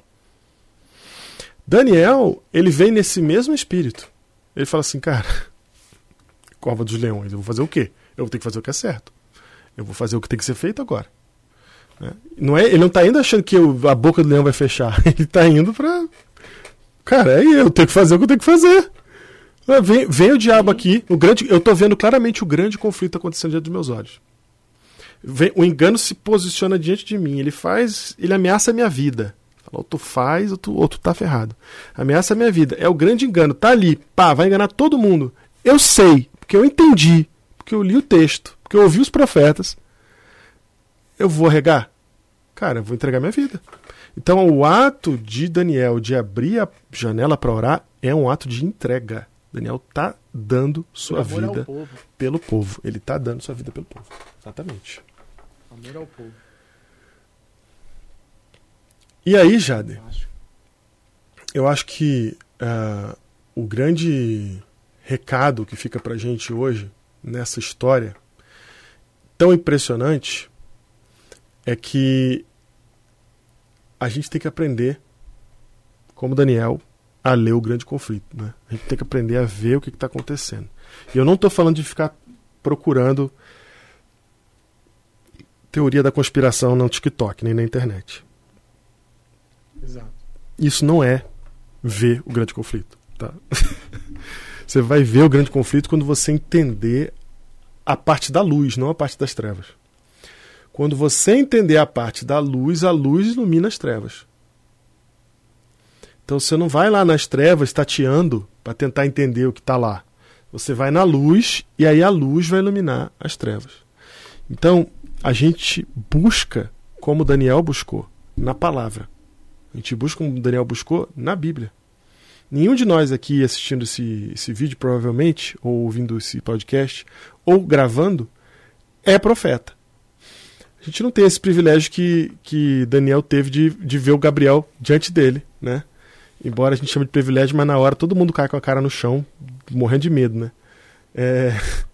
Daniel, ele vem nesse mesmo espírito. Ele fala assim, cara, cova dos leões, eu vou fazer o quê? Eu vou ter que fazer o que é certo. Eu vou fazer o que tem que ser feito agora. Não é, ele não está indo achando que eu, a boca do leão vai fechar. Ele está indo para... Cara, é eu tenho que fazer o que eu tenho que fazer. Vem, vem o diabo aqui. O grande, eu estou vendo claramente o grande conflito acontecendo diante dos meus olhos. Vem, o engano se posiciona diante de mim. Ele faz... Ele ameaça a minha vida. Fala, ou tu faz ou tu, ou tu tá ferrado. Ameaça a minha vida. É o grande engano. Tá ali. Pá, vai enganar todo mundo. Eu sei. Porque eu entendi. Porque eu li o texto. Porque eu ouvi os profetas. Eu vou regar? Cara, eu vou entregar minha vida. Então o ato de Daniel de abrir a janela para orar é um ato de entrega. Daniel está dando sua vida povo. pelo povo. Ele está dando sua vida pelo povo. Exatamente. Amor ao povo. E aí, Jader, eu acho que uh, o grande recado que fica pra gente hoje, nessa história tão impressionante, é que a gente tem que aprender, como Daniel, a ler o grande conflito. Né? A gente tem que aprender a ver o que está acontecendo. E eu não estou falando de ficar procurando teoria da conspiração no TikTok, nem na internet. Exato. Isso não é ver o grande conflito. Tá? Você vai ver o grande conflito quando você entender a parte da luz, não a parte das trevas. Quando você entender a parte da luz, a luz ilumina as trevas. Então você não vai lá nas trevas tateando para tentar entender o que está lá. Você vai na luz e aí a luz vai iluminar as trevas. Então a gente busca como Daniel buscou, na palavra. A gente busca como Daniel buscou na Bíblia. Nenhum de nós aqui assistindo esse, esse vídeo, provavelmente, ou ouvindo esse podcast, ou gravando, é profeta. A gente não tem esse privilégio que, que Daniel teve de, de ver o Gabriel diante dele, né? Embora a gente chame de privilégio, mas na hora todo mundo cai com a cara no chão, morrendo de medo, né? É...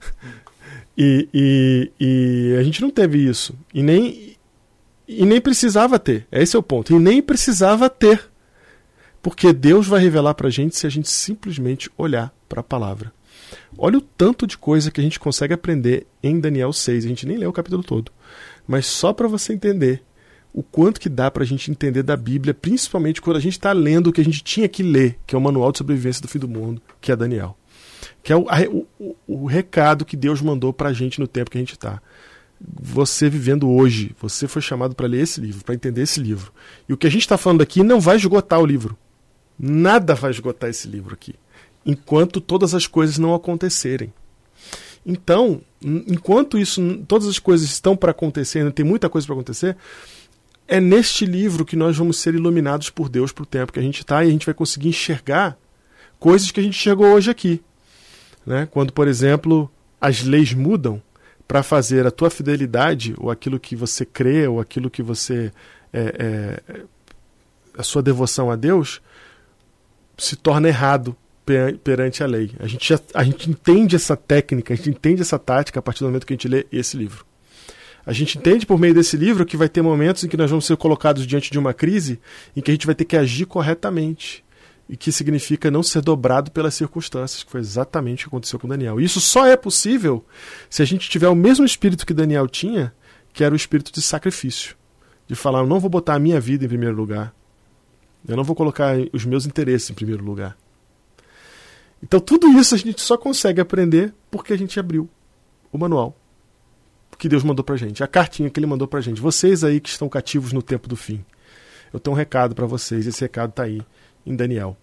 e, e, e a gente não teve isso. E nem, e nem precisava ter. Esse é o ponto. E nem precisava ter. Porque Deus vai revelar pra gente se a gente simplesmente olhar para a palavra. Olha o tanto de coisa que a gente consegue aprender em Daniel seis. A gente nem leu o capítulo todo. Mas só para você entender o quanto que dá pra gente entender da Bíblia, principalmente quando a gente está lendo o que a gente tinha que ler, que é o Manual de Sobrevivência do Fim do Mundo, que é Daniel. Que é o, o, o, o recado que Deus mandou pra gente no tempo que a gente está. Você vivendo hoje, você foi chamado para ler esse livro, para entender esse livro. E o que a gente está falando aqui não vai esgotar o livro. Nada vai esgotar esse livro aqui, enquanto todas as coisas não acontecerem. Então, enquanto isso, todas as coisas estão para acontecer, ainda tem muita coisa para acontecer, é neste livro que nós vamos ser iluminados por Deus para o tempo que a gente está, e a gente vai conseguir enxergar coisas que a gente chegou hoje aqui. Né? Quando, por exemplo, as leis mudam para fazer a tua fidelidade, ou aquilo que você crê, ou aquilo que você... É, é, a sua devoção a Deus se torna errado perante a lei. A gente, já, a gente entende essa técnica, a gente entende essa tática a partir do momento que a gente lê esse livro. A gente entende por meio desse livro que vai ter momentos em que nós vamos ser colocados diante de uma crise em que a gente vai ter que agir corretamente. E que significa não ser dobrado pelas circunstâncias, que foi exatamente o que aconteceu com Daniel. E isso só é possível se a gente tiver o mesmo espírito que Daniel tinha, que era o espírito de sacrifício. De falar, eu não vou botar a minha vida em primeiro lugar. Eu não vou colocar os meus interesses em primeiro lugar. Então tudo isso a gente só consegue aprender porque a gente abriu o manual que Deus mandou pra gente, a cartinha que Ele mandou pra gente. Vocês aí que estão cativos no tempo do fim, eu tenho um recado para vocês, esse recado tá aí em Daniel.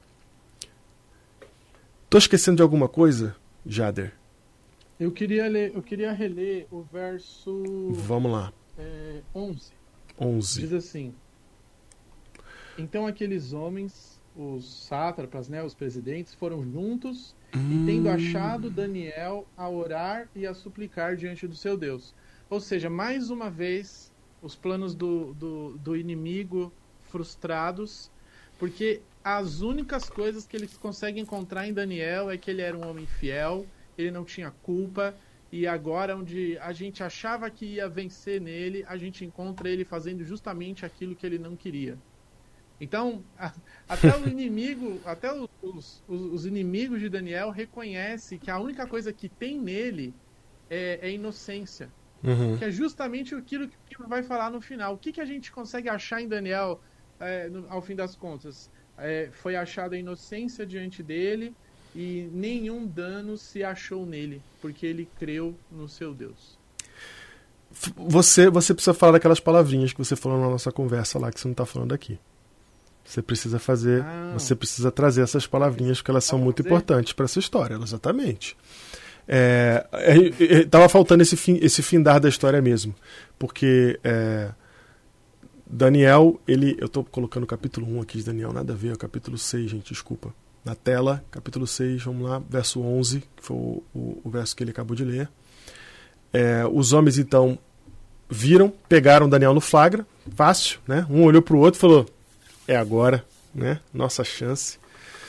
Tô esquecendo de alguma coisa, Jader? Eu queria ler, eu queria reler o verso... Vamos lá. É, onze. onze. Diz assim: então aqueles homens, os sátrapas, né, os presidentes, foram juntos hum. e tendo achado Daniel a orar e a suplicar diante do seu Deus. Ou seja, mais uma vez, os planos do, do, do inimigo frustrados, porque as únicas coisas que eles conseguem encontrar em Daniel é que ele era um homem fiel, ele não tinha culpa, e agora onde a gente achava que ia vencer nele, a gente encontra ele fazendo justamente aquilo que ele não queria. Então, a, até o inimigo, até os, os, os inimigos de Daniel reconhecem que a única coisa que tem nele é, é inocência. Uhum. Que é justamente aquilo que o livro vai falar no final. O que, que a gente consegue achar em Daniel, é, no, ao fim das contas? É, foi achada a inocência diante dele e nenhum dano se achou nele, porque ele creu no seu Deus. Você, você precisa falar daquelas palavrinhas que você falou na nossa conversa lá, que você não está falando aqui. Você precisa fazer, ah. você precisa trazer essas palavrinhas, porque elas são muito fazer? importantes para essa história, exatamente. É, é, tava faltando esse, fim, esse findar da história mesmo, porque é, Daniel, ele, eu estou colocando o capítulo um aqui de Daniel, nada a ver, é o capítulo seis, gente, desculpa. Na tela, capítulo seis, vamos lá, verso onze, que foi o, o, o verso que ele acabou de ler. É, os homens, então, viram, pegaram Daniel no flagra, fácil, né? Um olhou para o outro e falou, é agora, né? Nossa chance.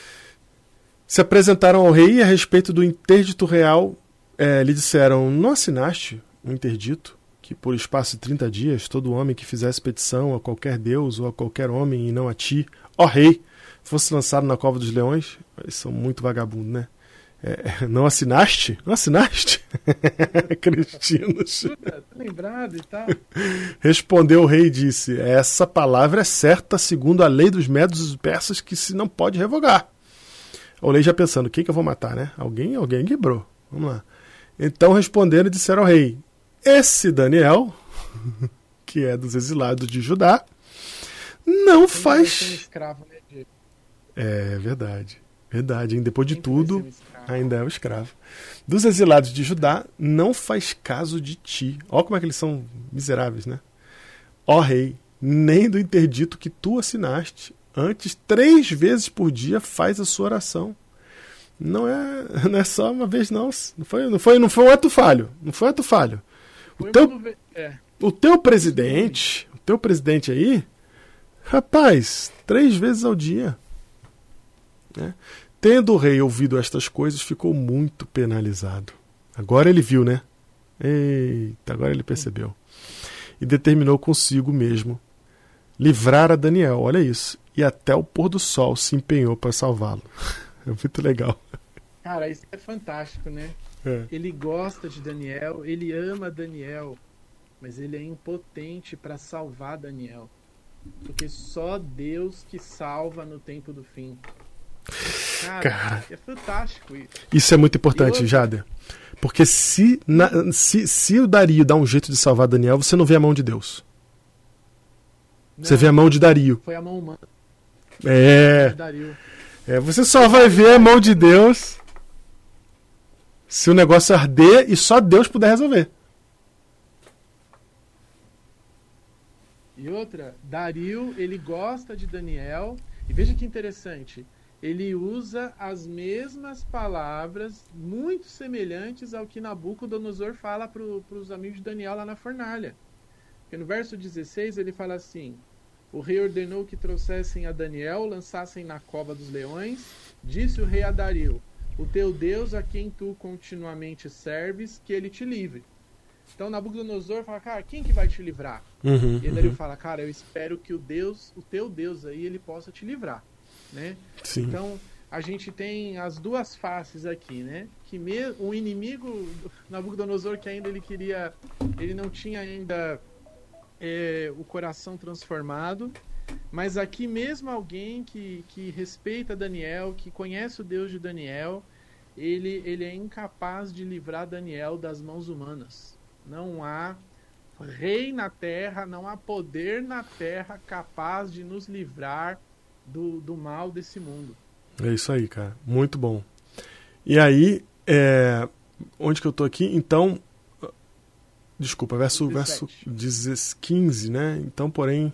Se apresentaram ao rei e a respeito do interdito real, é, lhe disseram, não assinaste um interdito que por espaço de trinta dias todo homem que fizesse petição a qualquer deus ou a qualquer homem e não a ti, ó rei, fosse lançado na cova dos leões? Eles são muito vagabundos, né? É, não assinaste? Não assinaste? Cristinos. Tá lembrado e tal. Respondeu o rei e disse, essa palavra é certa segundo a lei dos medos e persas que se não pode revogar. O rei já pensando, quem que eu vou matar, né? Alguém, alguém quebrou. Vamos lá. Então responderam e disseram ao rei, esse Daniel, que é dos exilados de Judá, não faz... Escravo, né? É verdade. Verdade, hein? Depois de tudo, ainda é o escravo. Dos exilados de Judá, não faz caso de ti. Olha como é que eles são miseráveis, né? Ó rei, nem do interdito que tu assinaste. Antes, três vezes por dia, faz a sua oração. Não é, não é só uma vez, não. Não foi, não foi, não foi um ato falho. Não foi um ato falho. O teu, é. o teu presidente, o teu presidente aí, rapaz, três vezes ao dia. Né? Tendo o rei ouvido estas coisas, ficou muito penalizado. Agora ele viu, né? Eita, agora ele percebeu. E determinou consigo mesmo livrar a Daniel, olha isso. E até o pôr do sol se empenhou para salvá-lo. É muito legal. Cara, isso é fantástico, né? É. Ele gosta de Daniel, ele ama Daniel, mas ele é impotente para salvar Daniel. Porque só Deus que salva no tempo do fim. Cara, Cara, é fantástico isso. Isso é muito importante, eu... Jader. Porque se, na, se, se o Dario dá um jeito de salvar Daniel, você não vê a mão de Deus. Não, você vê a mão de Dario. Foi a mão humana. É. Dario. É, você só vai ver a mão de Deus se o negócio arder e só Deus puder resolver. E outra, Dario, ele gosta de Daniel. E veja que interessante. Ele usa as mesmas palavras, muito semelhantes ao que Nabucodonosor fala para os amigos de Daniel lá na fornalha. Porque no verso dezesseis ele fala assim: o rei ordenou que trouxessem a Daniel, lançassem na cova dos leões. Disse o rei a Dario: o teu Deus, a quem tu continuamente serves, que ele te livre. Então Nabucodonosor fala, cara, quem que vai te livrar? Uhum, e Dario uhum. fala, cara, eu espero que o Deus, o teu Deus aí, ele possa te livrar. Né? Sim. Então a gente tem as duas faces aqui, né? Que me, o inimigo Nabucodonosor, que ainda ele queria, ele não tinha ainda é, o coração transformado, mas aqui mesmo alguém que, que respeita Daniel, que conhece o Deus de Daniel, ele, ele é incapaz de livrar Daniel das mãos humanas. Não há rei na terra, não há poder na terra capaz de nos livrar Do, do mal desse mundo. É isso aí, cara. Muito bom. E aí, é... onde que eu tô aqui? Então, desculpa, verso, verso quinze, né? Então, porém...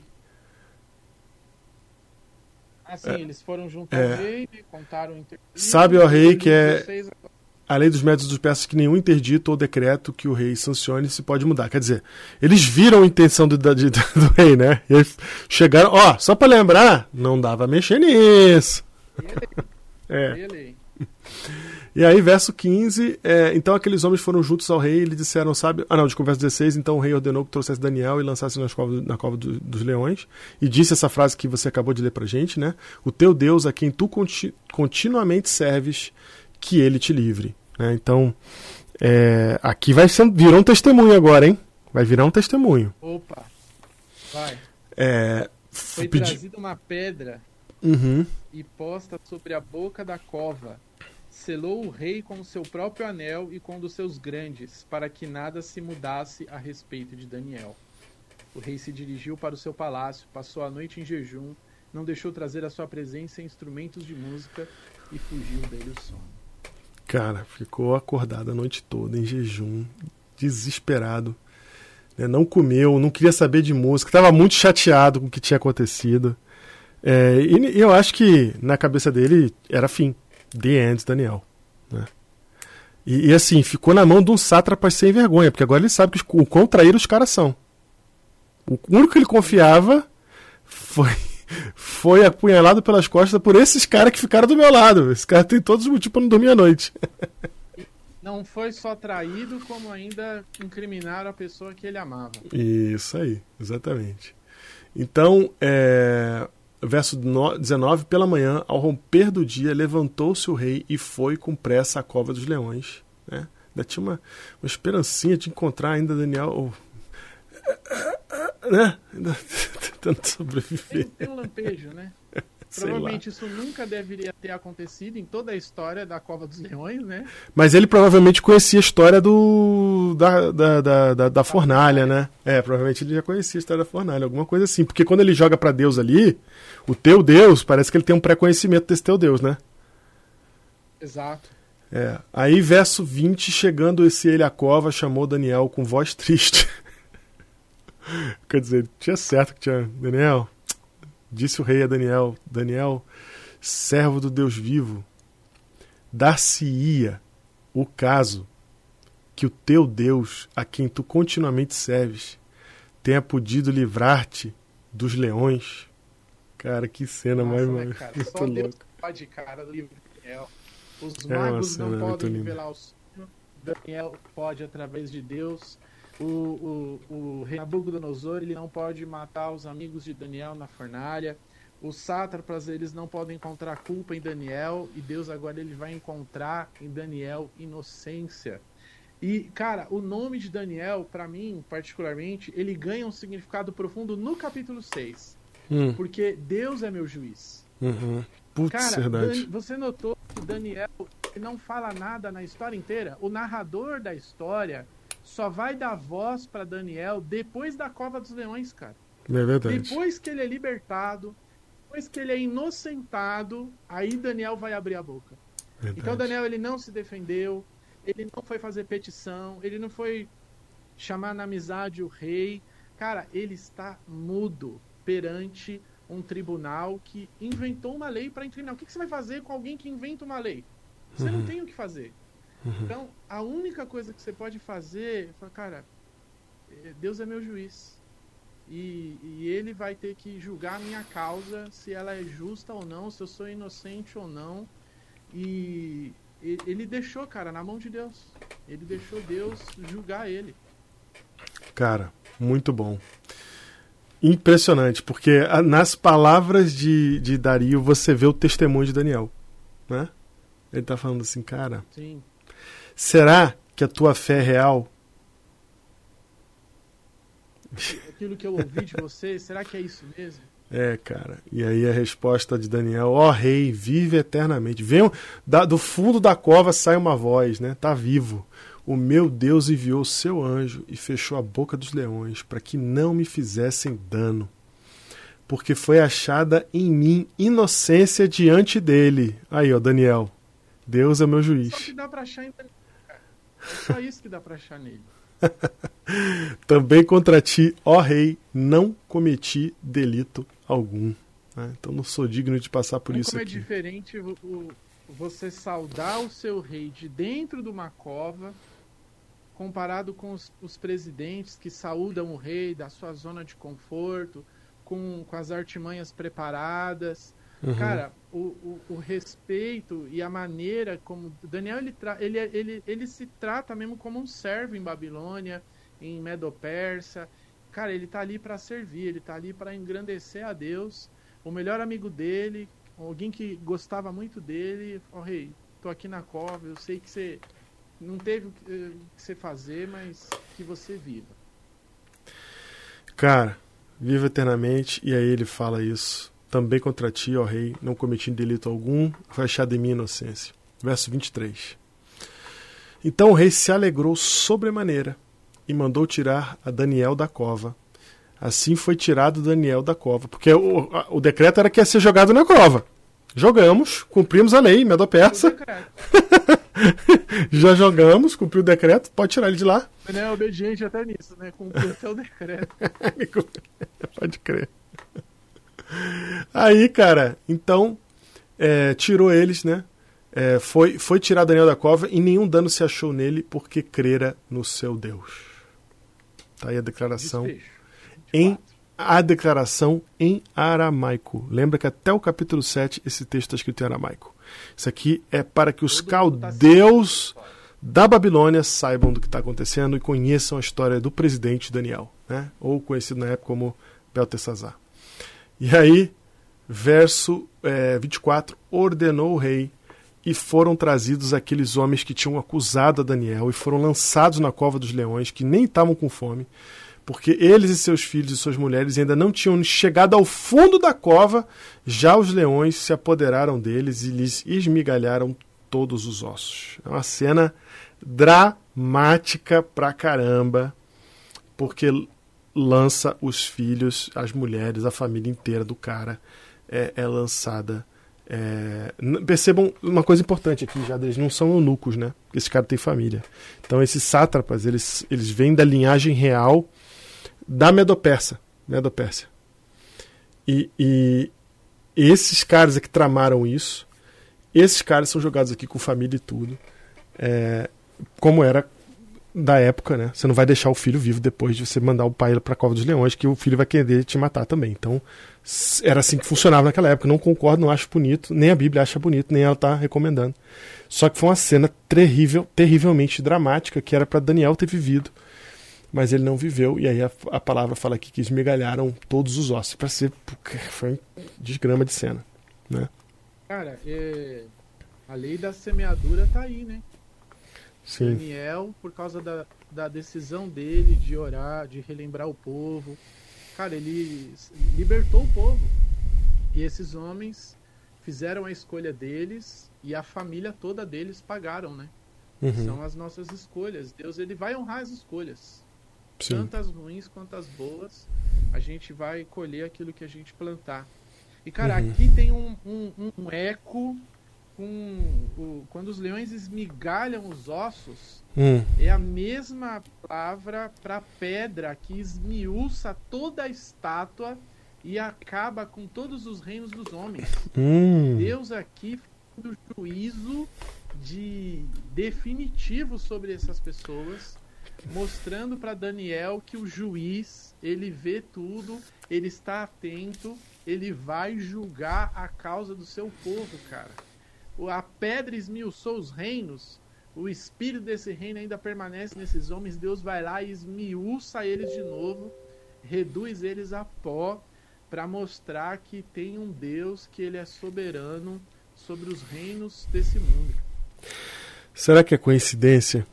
Assim, é, eles foram junto é, ao rei, contaram o interdito. Sabe, ó rei, que é a lei dos métodos dos persas, que nenhum interdito ou decreto que o rei sancione se pode mudar. Quer dizer, eles viram a intenção do, do, do rei, né? E aí chegaram, ó, só para lembrar, não dava mexer nisso. É. E aí, verso quinze, é, então aqueles homens foram juntos ao rei e lhe disseram, sabe... Ah, não, de conversa dezesseis, então o rei ordenou que trouxesse Daniel e lançasse nas cova, na cova do, dos leões, e disse essa frase que você acabou de ler pra gente, né? O teu Deus, a quem tu conti- continuamente serves, que ele te livre. Né? Então, é, aqui vai ser, virou um testemunho agora, hein? Vai virar um testemunho. Opa, vai. É, Foi pedi... trazida uma pedra uhum. e posta sobre a boca da cova. Selou o rei com o seu próprio anel e com um dos seus grandes, para que nada se mudasse a respeito de Daniel. O rei se dirigiu para o seu palácio, passou a noite em jejum, não deixou trazer à sua presença instrumentos de música e fugiu dele o sono. Cara, ficou acordado a noite toda em jejum, desesperado, né? Não comeu, não queria saber de música, estava muito chateado com o que tinha acontecido. É, e eu acho que na cabeça dele era fim. The End, Daniel. Né? E, e assim, ficou na mão de um sátrapa sem vergonha, porque agora ele sabe que o quão traíros os caras são. O único que ele confiava foi, foi apunhalado pelas costas por esses caras que ficaram do meu lado. Esse cara tem todos os motivos para não dormir à noite. Não foi só traído, como ainda incriminaram a pessoa que ele amava. Isso aí, exatamente. Então, é, verso dezenove, pela manhã, ao romper do dia, levantou-se o rei e foi com pressa à cova dos leões. Né? Ainda tinha uma, uma esperancinha de encontrar ainda Daniel... Né? Ainda tentando sobreviver. Tem, tem um lampejo, né? Provavelmente isso nunca deveria ter acontecido em toda a história da Cova dos Leões, né? Mas ele provavelmente conhecia a história do da, da, da, da, da fornalha, né? É, provavelmente ele já conhecia a história da fornalha, alguma coisa assim. Porque quando ele joga pra Deus ali, o teu Deus, parece que ele tem um pré-conhecimento desse teu Deus, né? Exato. É. Aí, verso vinte, chegando esse ele à cova, chamou Daniel com voz triste. Quer dizer, tinha certo que tinha... Daniel... Disse o rei a Daniel, Daniel, servo do Deus vivo, dar-se-ia o caso que o teu Deus, a quem tu continuamente serves, tenha podido livrar-te dos leões. Cara, que cena. Nossa, mais... né, cara? Só Deus pode, cara, do livro de Daniel. Os magos é não podem revelar o sonho, Daniel pode através de Deus. O, o, o rei Nabucodonosor, ele não pode matar os amigos de Daniel na fornalha. Os sátrapas, eles não podem encontrar culpa em Daniel. E Deus agora ele vai encontrar em Daniel inocência. E, cara, o nome de Daniel, pra mim, particularmente, ele ganha um significado profundo no capítulo seis. Hum. Porque Deus é meu juiz. Uhum. Putz, cara, verdade. Dan, você notou que Daniel não fala nada na história inteira? O narrador da história só vai dar voz para Daniel depois da Cova dos Leões, cara. É verdade. Depois que ele é libertado, depois que ele é inocentado, aí Daniel vai abrir a boca. Verdade. Então Daniel, ele não se defendeu, ele não foi fazer petição, ele não foi chamar na amizade o rei. Cara, ele está mudo perante um tribunal que inventou uma lei para incriminar. O que você vai fazer com alguém que inventa uma lei? Você uhum. não tem o que fazer. Uhum. Então, a única coisa que você pode fazer é falar, cara, Deus é meu juiz. E, e ele vai ter que julgar a minha causa, se ela é justa ou não, se eu sou inocente ou não. E ele deixou, cara, na mão de Deus. Ele deixou Deus julgar ele. Cara, muito bom. Impressionante, porque nas palavras de, de Dario você vê o testemunho de Daniel, né? Ele tá falando assim, cara... Sim. Será que a tua fé é real? Aquilo que eu ouvi de você, será que é isso mesmo? É, cara. E aí a resposta de Daniel, ó rei, vive eternamente. Vem, da, do fundo da cova sai uma voz, né? Tá vivo. O meu Deus enviou o seu anjo e fechou a boca dos leões para que não me fizessem dano. Porque foi achada em mim inocência diante dele. Aí, ó, Daniel. Deus é meu juiz. Só que dá pra achar em Daniel. É só isso que dá pra achar nele. Também contra ti, ó rei, não cometi delito algum. Né? Então não sou digno de passar por Mas isso como aqui. É diferente o, o, você saudar o seu rei de dentro de uma cova, comparado com os, os presidentes que saúdam o rei da sua zona de conforto, com, com as artimanhas preparadas. Uhum. Cara, o, o, o respeito e a maneira como... Daniel, ele, tra... ele, ele, ele se trata mesmo como um servo em Babilônia, em Medo-Persa. Cara, ele tá ali para servir, ele tá ali para engrandecer a Deus. O melhor amigo dele, alguém que gostava muito dele, ó, oh, rei, tô aqui na cova, eu sei que você não teve o que você fazer, mas que você viva. Cara, viva eternamente, e aí ele fala isso. Também contra ti, ó rei, não cometi delito algum, foi achado em minha inocência. Verso vinte e três. Então o rei se alegrou sobremaneira e mandou tirar a Daniel da cova. Assim foi tirado Daniel da cova, porque o, a, o decreto era que ia ser jogado na cova. Jogamos, cumprimos a lei, Medo-Persa. Já jogamos, cumpriu o decreto, pode tirar ele de lá. Daniel é obediente até nisso, né? Cumpriu até o decreto. Pode crer. Aí, cara, então é, tirou eles, né? É, foi, foi tirar Daniel da cova e nenhum dano se achou nele porque crera no seu Deus. Tá aí a declaração. Em a declaração em aramaico. Lembra que até o capítulo sete esse texto está escrito em aramaico. Isso aqui é para que os caldeus da Babilônia saibam do que está acontecendo e conheçam a história do presidente Daniel, né? Ou conhecido na época como Beltesazar. E aí, verso é, vinte e quatro, ordenou o rei e foram trazidos aqueles homens que tinham acusado a Daniel e foram lançados na cova dos leões, que nem estavam com fome, porque eles e seus filhos e suas mulheres ainda não tinham chegado ao fundo da cova, já os leões se apoderaram deles e lhes esmigalharam todos os ossos. É uma cena dramática pra caramba, porque lança os filhos, as mulheres, a família inteira do cara é, é lançada. É... Percebam uma coisa importante aqui, já eles não são eunucos, né? Esse cara tem família. Então esses sátrapas, eles, eles vêm da linhagem real da Medo-Persa, Medo-Pérsia. E, e esses caras que tramaram isso, esses caras são jogados aqui com família e tudo, é, como era da época, né? Você não vai deixar o filho vivo depois de você mandar o pai para a cova dos leões, que o filho vai querer te matar também. Então, era assim que funcionava naquela época. Não concordo, não acho bonito, nem a Bíblia acha bonito, nem ela está recomendando. Só que foi uma cena terrível, terrivelmente dramática, que era para Daniel ter vivido, mas ele não viveu, e aí a, a palavra fala aqui que esmigalharam todos os ossos. Para ser, foi um desgrama de cena, né? Cara, é... a lei da semeadura tá aí, né? Sim. Daniel, por causa da, da decisão dele de orar, de relembrar o povo, cara, ele libertou o povo. E esses homens fizeram a escolha deles e a família toda deles pagaram, né? Uhum. São as nossas escolhas. Deus, ele vai honrar as escolhas. Sim. Tanto as ruins quanto as boas, a gente vai colher aquilo que a gente plantar. E, cara, uhum. aqui tem um, um, um eco... Com o, quando os leões esmigalham os ossos, hum. é a mesma palavra para pedra que esmiuça toda a estátua e acaba com todos os reinos dos homens. Hum. Deus aqui faz o juízo de definitivo sobre essas pessoas, mostrando para Daniel que o juiz, ele vê tudo, ele está atento, ele vai julgar a causa do seu povo, cara. A pedra esmiuçou os reinos, o espírito desse reino ainda permanece nesses homens, Deus vai lá e esmiuça eles de novo, reduz eles a pó, para mostrar que tem um Deus que ele é soberano sobre os reinos desse mundo. Será que é coincidência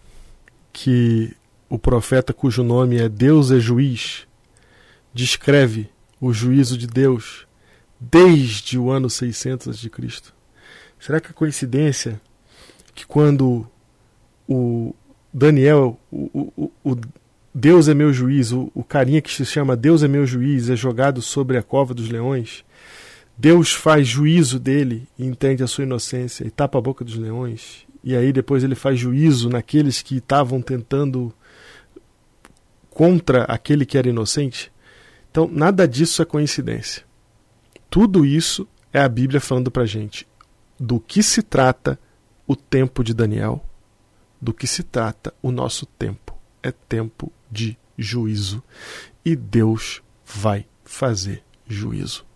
que o profeta cujo nome é Deus é Juiz descreve o juízo de Deus desde o ano seiscentos antes de Cristo? Será que é coincidência que quando o Daniel, o, o, o Deus é meu juiz, o, o carinha que se chama Deus é meu juiz, é jogado sobre a cova dos leões, Deus faz juízo dele e entende a sua inocência e tapa a boca dos leões, e aí depois ele faz juízo naqueles que estavam tentando contra aquele que era inocente? Então, nada disso é coincidência. Tudo isso é a Bíblia falando pra gente do que se trata o tempo de Daniel, do que se trata o nosso tempo. É tempo de juízo. E Deus vai fazer juízo.